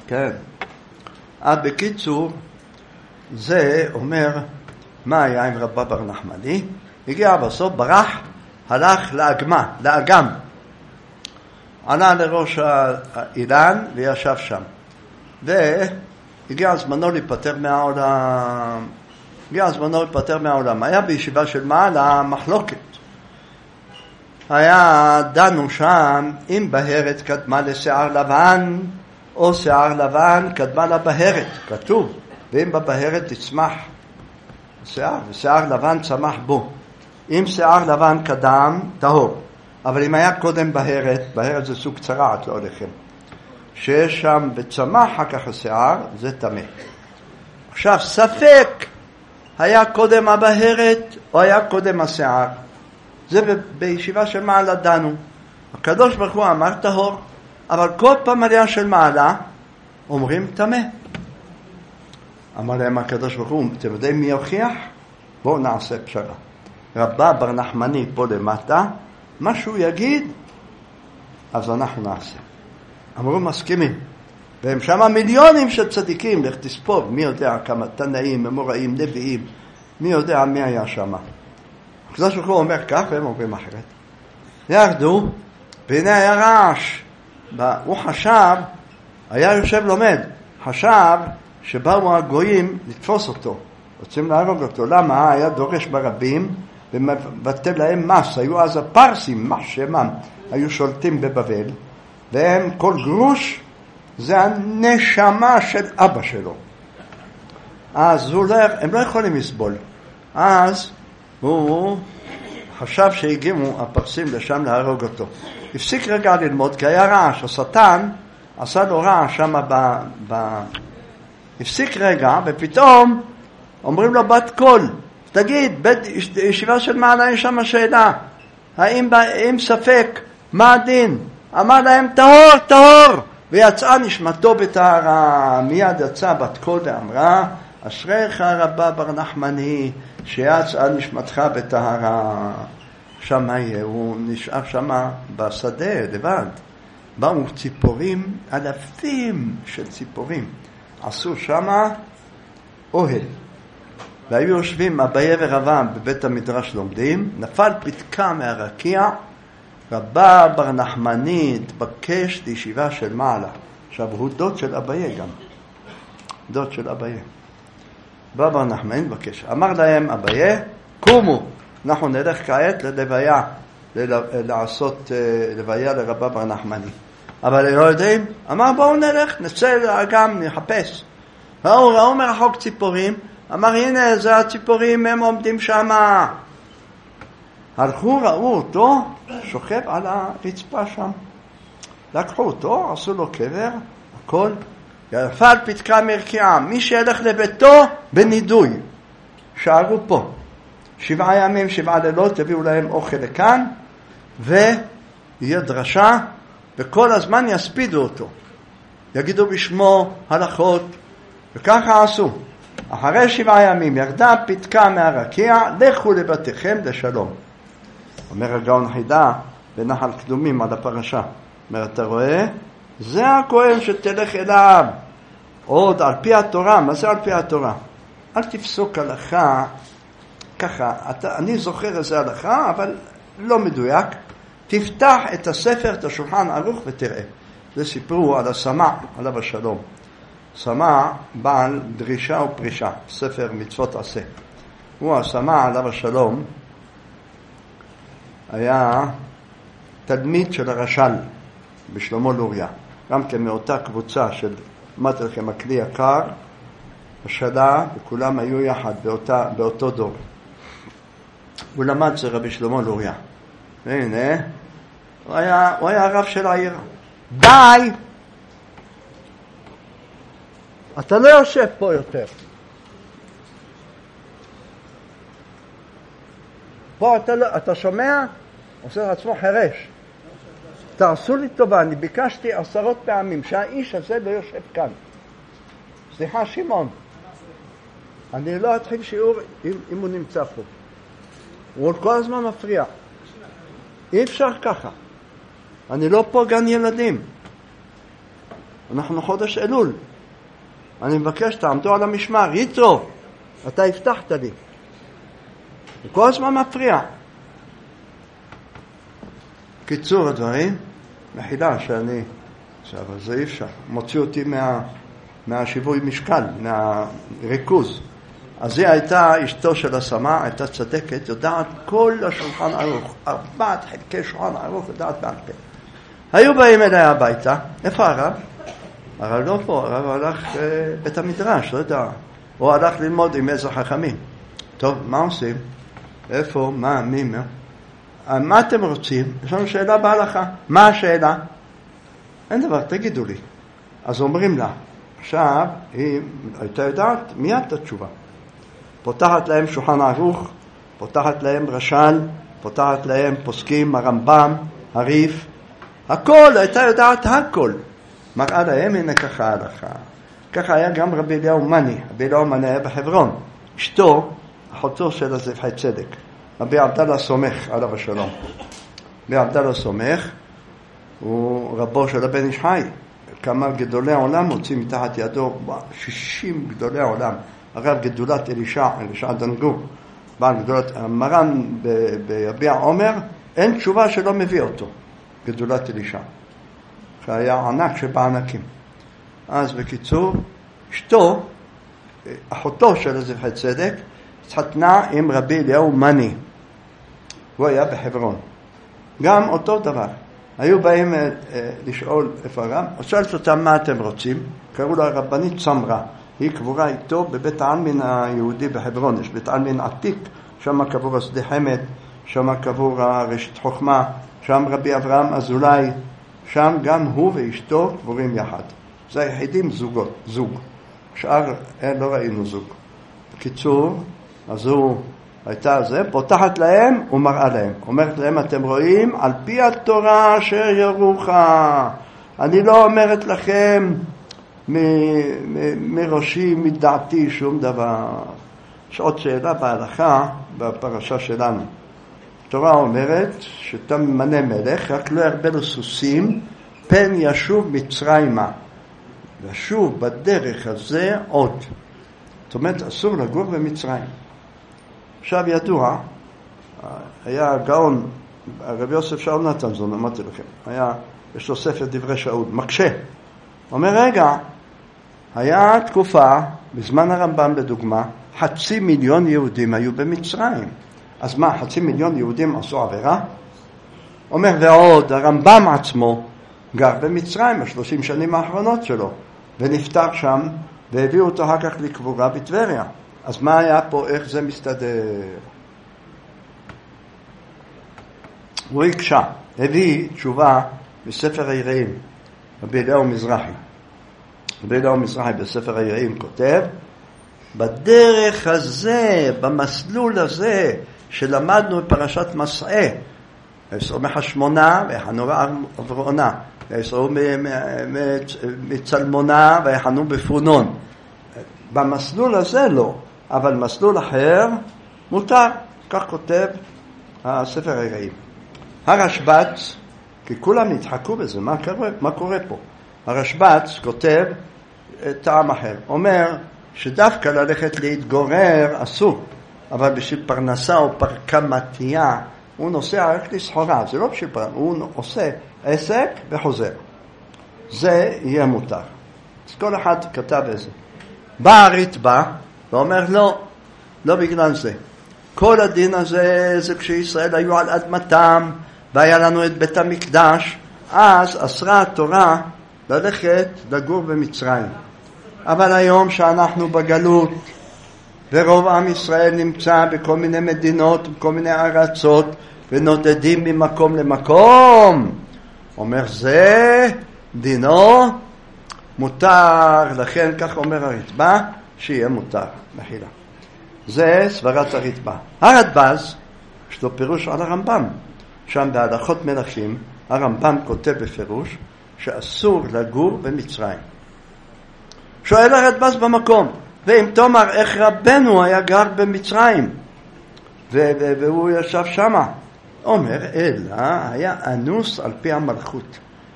כן. אז בקיצור, זה אומר מה היה עם רבא בר נחמני. הגיע בסוף, ברח, הלך לאגמה, לאגם. עלה לראש האילן וישב שם. והגיע זמנו להיפטר מהעולם. הגיע זמנו להיפטר מהעולם. היה בישיבה של מעלה מחלוקת. היה דנו שם אם בהרת קדמה לשיער לבן, או שיער לבן קדמה לבהרת. כתוב, ואם בבהרת תצמח שיער, ושיער לבן צמח בו. אם שיער לבן קדם, טהור. אבל אם היה קודם בהרת, בהרת זה סוג צרעת, לא עליכם. שיש שם וצמח אחר כך השיער, זה טמא. עכשיו, ספק, היה קודם הבהרת, או היה קודם השיער. זה ב- בישיבה של מעלה דנו. הקדוש ברוך הוא אמר טהור, אבל כל פעם עלייה של מעלה, אומרים טמא. אמר להם הקדוש ברוך הוא, אתם יודעים מי יוכיח? בואו נעשה פשרה. רבא בר נחמני פה למטה, מה שהוא יגיד, אז אנחנו נעשה. אמרו מסכימים. והם שם מיליונים של צדיקים, לך תספור, מי יודע כמה תנאים, אמוראים, נביאים, מי יודע מי היה שם. הקדוש ברוך הוא אומר כך, והם אומרים אחרת. ירדו, והנה היה רעש. הוא חשב, היה יושב לומד, חשב שבאו הגויים לתפוס אותו, רוצים להרוג אותו. למה? היה דורש ברבים ומבטל להם מס. היו אז הפרסים, מס שמם, היו שולטים בבבל, והם כל גרוש זה הנשמה של אבא שלו. אז הוא לא, הם לא יכולים לסבול. אז הוא חשב שהגיעו הפרסים לשם להרוג אותו. הפסיק רגע ללמוד, כי היה רעש. השטן עשה לו רעש שם ב... ב... הפסיק רגע, ופתאום אומרים לו בת קול, תגיד, בית ישיבה של מעלה יש שם שאלה, האם, האם ספק, מה הדין? אמר להם, טהור, טהור, ויצאה נשמתו בטהרה. מיד יצאה בת קול ואמרה, אשריך רבא בר נחמני, שיצאה נשמתך בטהרה. שם מה יהיה? הוא נשאר שם בשדה לבד. באו ציפורים, אלפים של ציפורים, עשו שם אוהל, והיו יושבים אביה ורבם בבית המדרש לומדים. נפל פתקה מהרקיע, רבא בר נחמני התבקש לישיבה של מעלה. עכשיו הוא דוד של אביה, גם דוד של אביה. רבא בר נחמני התבקש, אמר להם אביה, קומו, אנחנו נלך כעת ללוויה, לעשות לוויה לרבא בר נחמני. אבל לא יודעים, אמר בואו נלך, נצא לאגם, נחפש. ראו, ראו מרחוק ציפורים, אמר הנה זה הציפורים, הם עומדים שם. הלכו, ראו אותו, שוכב על הרצפה שם. לקחו אותו, עשו לו קבר, הכל. נפל פתקה מרקיעה, מי שילך לביתו בנידוי. שערו פה. שבעה ימים, שבעה לילות, הביאו להם אוכל לכאן, ויהיה דרשה, וכל הזמן יספידו אותו. יגידו בשמו הלכות, וככה עשו. אחרי שבעה ימים ירדה פתקה מהרקיע, לכו לבתיכם לשלום. אומר הגאון חידה בנחל קדומים על הפרשה. אומר, אתה רואה? זה הכהן שתלך אליו. עוד על פי התורה. מה זה על פי התורה? אל תפסוק הלכה ככה. אתה, אני זוכר איזה הלכה, אבל לא מדויק. תפתח את הספר, את השולחן ערוך ותראה. זה סיפרו על הסמ"ע, עליו השלום. סמ"ע בעל דרישה ופרישה, ספר מצוות עשה. הוא הסמ"ע עליו השלום, היה תלמיד של הרש"ל בשלמה לוריה, גם כן מאותה קבוצה של אמרתי לכם הכלי יקר, השאלה, וכולם היו יחד באותה, באותו דור. הוא למד זה רבי שלמה לוריה. והנה, הוא היה, הוא היה הרב של העיר. די! אתה לא יושב פה יותר. פה אתה, לא, אתה שומע? עושה לעצמו חרש. תעשו לי טובה, אני ביקשתי עשרות פעמים שהאיש הזה לא יושב כאן. סליחה, שמעון. אני לא אתחיל שיעור אם, אם הוא נמצא פה. הוא עוד כל הזמן מפריע. אי אפשר ככה. אני לא פה גן ילדים. אנחנו חודש אלול. אני מבקש, תעמדו על המשמר, יצרו, אתה הבטחת לי. וכל הזמן מפריע. קיצור הדברים, מחילה שאני, אבל זה אי אפשר, מוציא אותי מה, מהשיווי משקל, מהריכוז. אז היא הייתה אשתו של הסמה, הייתה צדקת, יודעת כל השולחן ערוך, ארבעת חלקי שולחן ערוך, יודעת בעל פה. היו באים אליה הביתה, איפה הרב? הרב לא פה, הרב הלך בית המדרש, לא יודע, הוא הלך ללמוד עם איזה חכמים. טוב, מה עושים? איפה? מה? מי? מה? מה אתם רוצים? יש לנו שאלה בהלכה. מה השאלה? אין דבר, תגידו לי. אז אומרים לה, עכשיו היא הייתה יודעת מיד את התשובה. פותחת להם שולחן ערוך, פותחת להם רש"ל, פותחת להם פוסקים, הרמב"ם, הריף, הכל, הייתה יודעת הכל. מראה להם, הנה ככה ההלכה. ככה היה גם רבי אליהו מני. רבי אליהו מני היה בחברון. אשתו, אחותו של הזבחי צדק. רבי עבדאללה סומך, עליו השלום. רבי עבדאללה סומך הוא רבו של הבן איש חי. כמה גדולי העולם מוצאים מתחת ידו, שישים גדולי העולם. הרב גדולת אלישע, אלישע דנגור. בעל גדולת, מרן ביביע עומר, אין תשובה שלא מביא אותו. גדולת אלישע. שהיה ענק שבענקים. אז בקיצור, אשתו, אחותו של הזבחי צדק, התחתנה עם רבי אליהו מני. הוא היה בחברון. גם אותו דבר. היו באים אה, אה, לשאול איפה הרב. שואלת אותם מה אתם רוצים. קראו לה רבנית צמרה. היא קבורה איתו בבית העלמין היהודי בחברון. יש בית העלמין עתיק. שם קבור השדה חמד. שם קבור הרשת חוכמה. שם רבי אברהם אזולאי. שם גם הוא ואשתו קבורים יחד. זה היחידים זוגות, זוג. שאר לא ראינו זוג. בקיצור, אז הוא הייתה זה, פותחת להם ומראה להם. אומרת להם, אתם רואים, על פי התורה אשר ירוך. אני לא אומרת לכם מ- מ- מראשי, מדעתי, שום דבר. יש עוד שאלה בהלכה, בפרשה שלנו. התורה אומרת שאתה ממנה מלך, רק לא ירבה לו סוסים, פן ישוב מצרימה. ושוב בדרך הזה עוד. זאת אומרת, אסור לגור במצרים. עכשיו ידוע, היה גאון, הרב יוסף שאול נתנזון, אמרתי לכם, היה, יש לו ספר דברי שאול, מקשה. אומר, רגע, היה תקופה, בזמן הרמב"ם לדוגמה, חצי מיליון יהודים היו במצרים. אז מה, חצי מיליון יהודים עשו עבירה? אומר, ועוד, הרמב"ם עצמו גר במצרים, השלושים שנים האחרונות שלו, ונפטר שם, והביאו אותו אחר כך לקבורה בטבריה. אז מה היה פה, איך זה מסתדר? הוא הקשה, הביא תשובה בספר היראים, רבי אליהו מזרחי. רבי אליהו מזרחי בספר היראים כותב, בדרך הזה, במסלול הזה, שלמדנו בפרשת מסעה, ויסעו מחשמונה ויחנו בעברונה, ויסעו מצלמונה ויחנו בפרונון. במסלול הזה לא, אבל מסלול אחר מותר, כך כותב הספר היראים. הרשב"ץ, כי כולם נתחקו בזה, מה קורה, מה קורה פה? הרשב"ץ כותב טעם אחר, אומר שדווקא ללכת להתגורר אסור, אבל בשביל פרנסה או פרקמתיה הוא נוסע רק לסחורה, זה לא בשביל פרנסה, הוא עושה עסק וחוזר. זה יהיה מותר. אז כל אחד כתב איזה. בא הרתב"א ואומר לא, לא בגלל זה. כל הדין הזה זה כשישראל היו על אדמתם והיה לנו את בית המקדש, אז אסרה התורה ללכת לגור במצרים. אבל היום שאנחנו בגלות ורוב עם ישראל נמצא בכל מיני מדינות ובכל מיני ארצות ונודדים ממקום למקום, אומר זה דינו מותר, לכן כך אומר הרתב"א שיהיה מותר. מחילה. זה סברת הרתב"א. הרדב"ז יש לו פירוש על הרמב"ם, שם בהלכות מלכים הרמב"ם כותב בפירוש שאסור לגור במצרים. שואל הרדב"ז במקום, ואם תאמר איך רבנו היה גר במצרים ו- ו- והוא ישב שמה, אומר אלא היה אנוס על פי המלכות,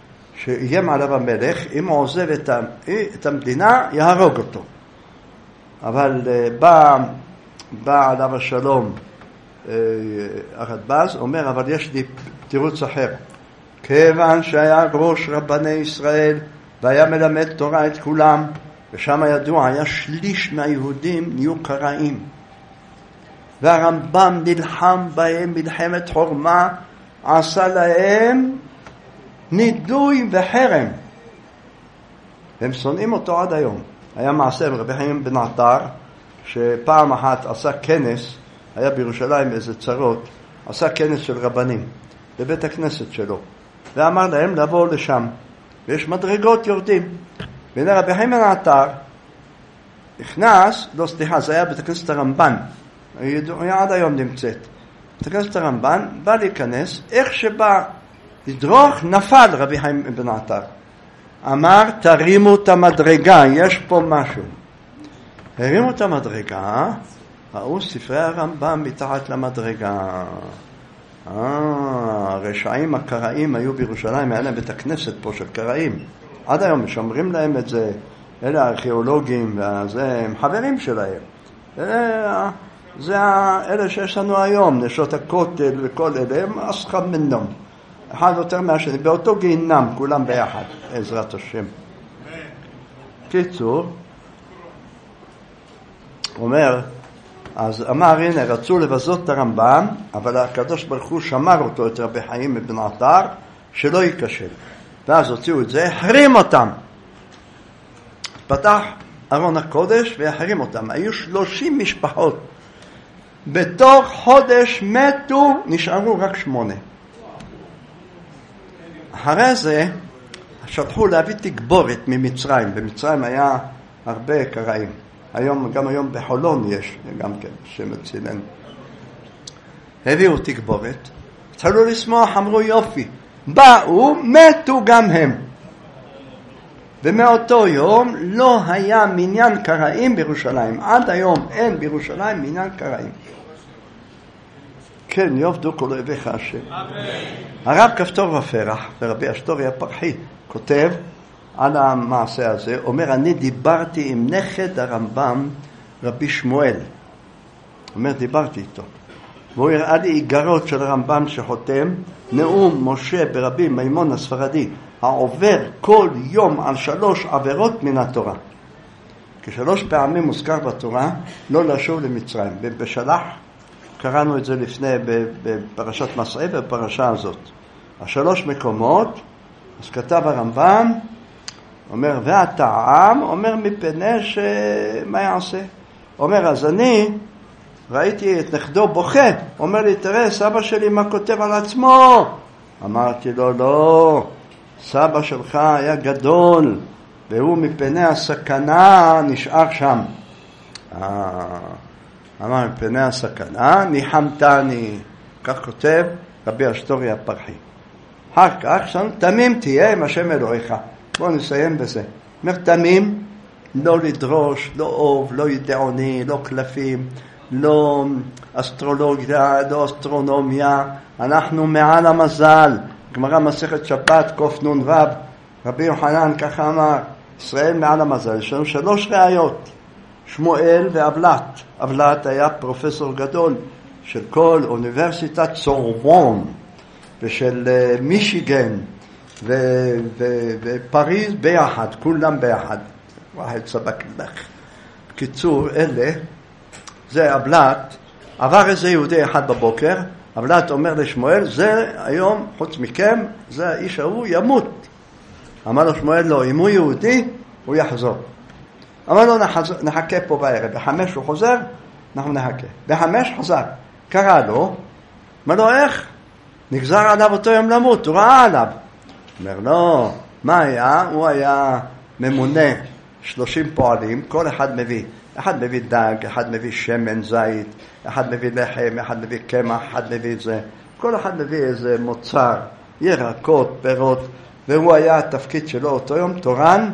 שאיים עליו המלך, אם הוא עוזב את, ה, את המדינה, יהרוג אותו. אבל בא, בא עליו השלום, הרדב"ז אומר, אבל יש לי תירוץ אחר. כיוון שהיה ראש רבני ישראל, והיה מלמד תורה את כולם, ושם ידוע, היה שליש מהיהודים נהיו קראים. והרמב"ם נלחם בהם מלחמת חורמה, עשה להם נידוי וחרם. הם שונאים אותו עד היום. היה מעשה עם רבי חיים בן עטר, שפעם אחת עשה כנס, היה בירושלים איזה צרות, עשה כנס של רבנים, בבית הכנסת שלו. ואמר להם לבוא לשם. ויש מדרגות יורדים. והנה רבי חיים בן עטר, נכנס, לא סליחה, זה היה בית הכנסת הרמב"ן. היא עד היום נמצאת. בית הכנסת הרמב"ן בא להיכנס, איך שבא לדרוך, נפל רבי חיים בן עטר. אמר, תרימו את המדרגה, יש פה משהו. הרימו את המדרגה, ראו ספרי הרמב"ם מתחת למדרגה. אה, הרשעים הקראים היו בירושלים, היה להם בית הכנסת פה של קראים. עד היום משמרים להם את זה, אלה הארכיאולוגים, וזה, הם חברים שלהם. אלה, זה אלה שיש לנו היום, נשות הכותל וכל אלה, הם אסחב מנום. אחד יותר מהשני, באותו גיהינם, כולם ביחד, עזרת השם. קיצור, אומר, אז אמר, הנה, רצו לבזות את הרמב"ם, אבל הקדוש ברוך הוא שמר אותו, את רבי חיים בן עטר, שלא ייכשל. ואז הוציאו את זה, החרים אותם. פתח ארון הקודש והחרים אותם. היו שלושים משפחות. בתוך חודש מתו, נשארו רק שמונה. אחרי זה, שלחו להביא תגבורת ממצרים. במצרים היה הרבה קראים. היום, גם היום בחולון יש, גם כן, שמצילן. הביאו תגבורת, התחלו לשמוח, אמרו יופי. באו, מתו גם הם. ומאותו יום לא היה מניין קראים בירושלים. עד היום אין בירושלים מניין קראים. כן, יעבדו כל אוהביך השם. הרב כפתור ופרח, ורבי אשתורי הפרחי, כותב על המעשה הזה, אומר, אני דיברתי עם נכד הרמב"ם, רבי שמואל. אומר, דיברתי איתו. והוא הראה לי איגרות של הרמב"ם שחותם, נאום משה ברבי מימון הספרדי, העובר כל יום על שלוש עבירות מן התורה. כשלוש פעמים מוזכר בתורה, לא לשוב למצרים. בשלח, קראנו את זה לפני בפרשת מסעי ובפרשה הזאת. השלוש מקומות, אז כתב הרמב"ם, אומר, והטעם, אומר מפני שמה יעשה? אומר, אז אני ראיתי את נכדו בוכה, אומר לי, תראה, סבא שלי מה כותב על עצמו? אמרתי לו, לא, סבא שלך היה גדול, והוא מפני הסכנה נשאר שם. אמר, מפני הסכנה ניחמתני, כך כותב רבי אשתורי הפרחי. אחר כך, תמים תהיה עם השם אלוהיך. בואו נסיים בזה. אומר, תמים, לא לדרוש, לא אוב, לא ידעוני, לא קלפים, לא אסטרולוגיה, לא אסטרונומיה. אנחנו מעל המזל. גמרא מסכת שבת, קוף נון רב, רבי יוחנן ככה אמר, ישראל מעל המזל. יש לנו שלוש ראיות, שמואל ואבלת. אבלת היה פרופסור גדול של כל אוניברסיטת סורבון ושל מישיגן ו- ו- ופריז ביחד, כולם ביחד. וואי, צבק לך. קיצור, אלה, זה אבלת, עבר איזה יהודי אחד בבוקר, אבלת אומר לשמואל, זה היום, חוץ מכם, זה האיש ההוא ימות. אמר לו שמואל, לא, אם הוא יהודי, הוא יחזור. אמר לו, נחזור, נחכה פה בערב, בחמש הוא חוזר, אנחנו נחכה. בחמש חזר, קרא לו, אמר לו, איך? נגזר עליו אותו יום למות, הוא ראה עליו. אומר, לא, מה היה? הוא היה ממונה, שלושים פועלים, כל אחד מביא. אחד מביא דג, אחד מביא שמן זית, אחד מביא לחם, אחד מביא קמח, אחד מביא זה. כל אחד מביא איזה מוצר, ירקות, פירות, והוא היה התפקיד שלו אותו יום, תורן,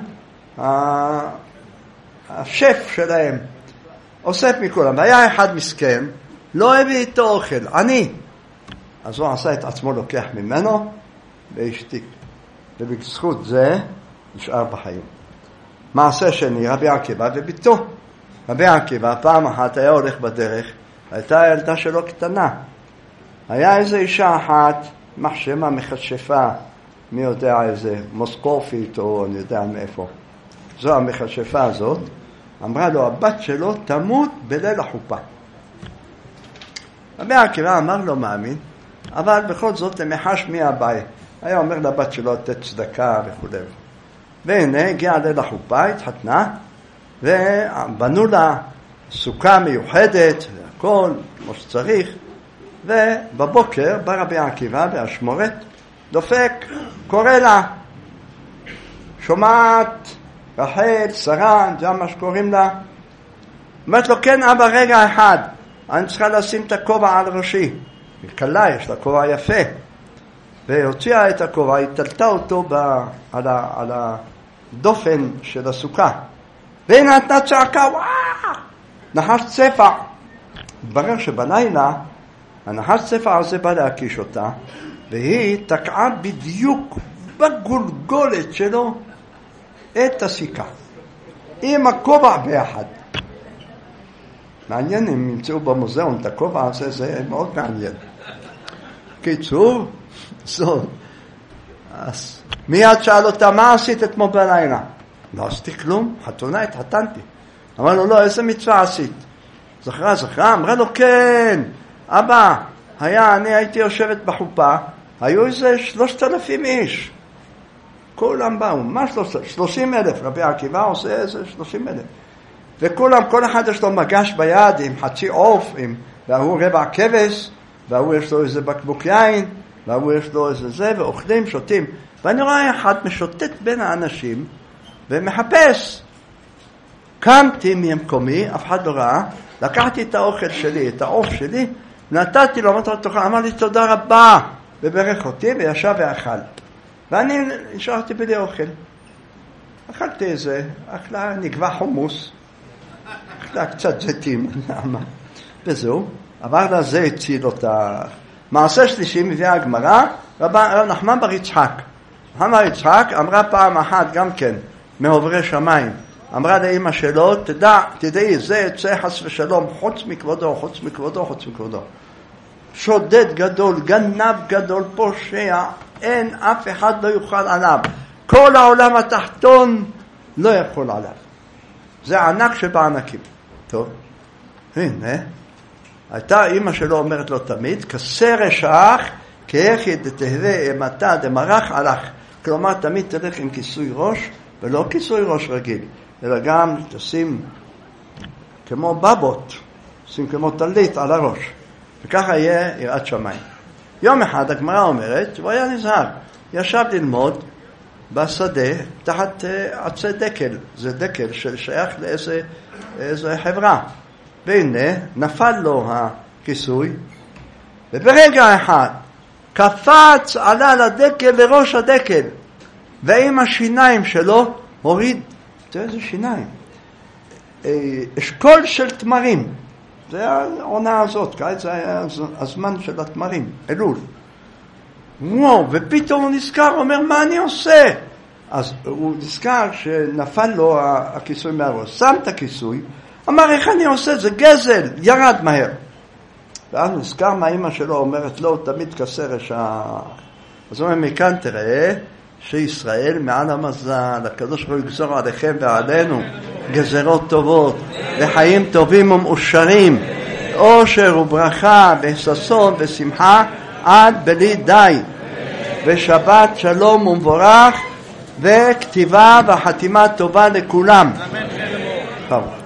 השף שלהם, אוסף מכולם. והיה אחד מסכן, לא הביא איתו אוכל, אני. אז הוא עשה את עצמו לוקח ממנו, והשתיק. ובזכות זה נשאר בחיים. מעשה שני, רבי עקיבא וביתו. רבי עקיבא פעם אחת היה הולך בדרך, הייתה הילדה שלו קטנה. היה איזו אישה אחת, מחשמה מכשפה, מי יודע איזה, מוסקופית או אני יודע מאיפה. זו המכשפה הזאת, אמרה לו, הבת שלו תמות בליל החופה. רבי עקיבא אמר לו, מאמין, אבל בכל זאת למחש מי הבית. היה אומר לבת שלו, תת צדקה וכו'. והנה, הגיעה ליל החופה, התחתנה, ובנו לה סוכה מיוחדת, והכל, כמו שצריך, ובבוקר בא רבי עקיבא והשמורת, דופק, קורא לה, שומעת, רחל, שרה, זה מה שקוראים לה. אומרת לו, כן אבא, רגע אחד, אני צריכה לשים את הכובע על ראשי. היא קלה, יש לה כובע יפה. והוציאה את הכובע, היא תלתה אותו ב, על, ה, על הדופן של הסוכה. והיא נתנה צעקה, וואו! נחש צפע. התברר שבלילה, הנחש צפע הזה בא להקיש אותה, והיא תקעה בדיוק בגולגולת שלו את הסיכה. עם הכובע ביחד. מעניין אם ימצאו במוזיאון את הכובע הזה, זה מאוד מעניין. קיצור, זאת. אז מיד שאל אותה, מה עשית אתמול בלילה? לא עשיתי כלום, חתונה, התחתנתי. אמר לו, לא, איזה מצווה עשית? זכרה, זכרה, אמרה לו, כן, אבא, היה, אני הייתי יושבת בחופה, היו איזה שלושת אלפים איש. כולם באו, מה שלושים? שלושים אלף, רבי עקיבא עושה איזה שלושים אלף. וכולם, כל אחד יש לו מגש ביד עם חצי עוף, עם, והוא רבע כבש, והוא יש לו איזה בקבוק יין, והוא יש לו איזה זה, ואוכלים, שותים. ואני רואה אחד משוטט בין האנשים, ומחפש. קמתי ממקומי, אף אחד לא ראה, לקחתי את האוכל שלי, את העוף שלי, נתתי לו, אמרתי לו, תאכל, אמר לי תודה רבה, וברך אותי, וישב ואכל. ואני נשארתי בלי אוכל. אכלתי איזה, אכלה, נגבה חומוס, אכלה קצת זיתים, וזהו, עבר לזה הציל אותה. מעשה שלישי מביאה הגמרא, רב נחמן בר יצחק. נחמן בר יצחק אמרה פעם אחת גם כן, מעוברי שמיים, אמרה לאמא שלו, תדע, תדעי, זה יצא חס ושלום, חוץ מכבודו, חוץ מכבודו, חוץ מכבודו. שודד גדול, גנב גדול, פושע, אין, אף אחד לא יוכל עליו. כל העולם התחתון לא יכול עליו. זה ענק שבענקים. טוב, הנה, הייתה אמא שלו אומרת לו תמיד, כסרש האח, כאיכי דתהווה אימתה דמרח הלך. כלומר, תמיד תלך עם כיסוי ראש, ולא כיסוי ראש רגיל, אלא גם תשים כמו בבות, תשים כמו תלית על הראש. וככה יהיה יראת שמיים. יום אחד הגמרא אומרת, הוא היה נזהר, ישב ללמוד בשדה תחת עצי דקל, זה דקל ששייך לאיזה איזה חברה. והנה נפל לו הכיסוי, וברגע אחד קפץ עלה לדקל לראש הדקל, ועם השיניים שלו הוריד, זה איזה שיניים, אשכול של תמרים. זה העונה הזאת, כעת זה היה הזמן של התמרים, אלול. וואו, ופתאום הוא נזכר, אומר, מה אני עושה? אז הוא נזכר שנפל לו הכיסוי מהראש, שם את הכיסוי, אמר, איך אני עושה? זה גזל, ירד מהר. ואז נזכר מה אמא שלו אומרת, לא, תמיד כסרש ה... אז הוא אומר, מכאן תראה שישראל מעל המזל, הקדוש ברוך הוא יגזור עליכם ועלינו גזרות טובות וחיים טובים ומאושרים, אושר וברכה וששון ושמחה עד בלי די, ושבת שלום ומבורך וכתיבה וחתימה טובה לכולם. טוב.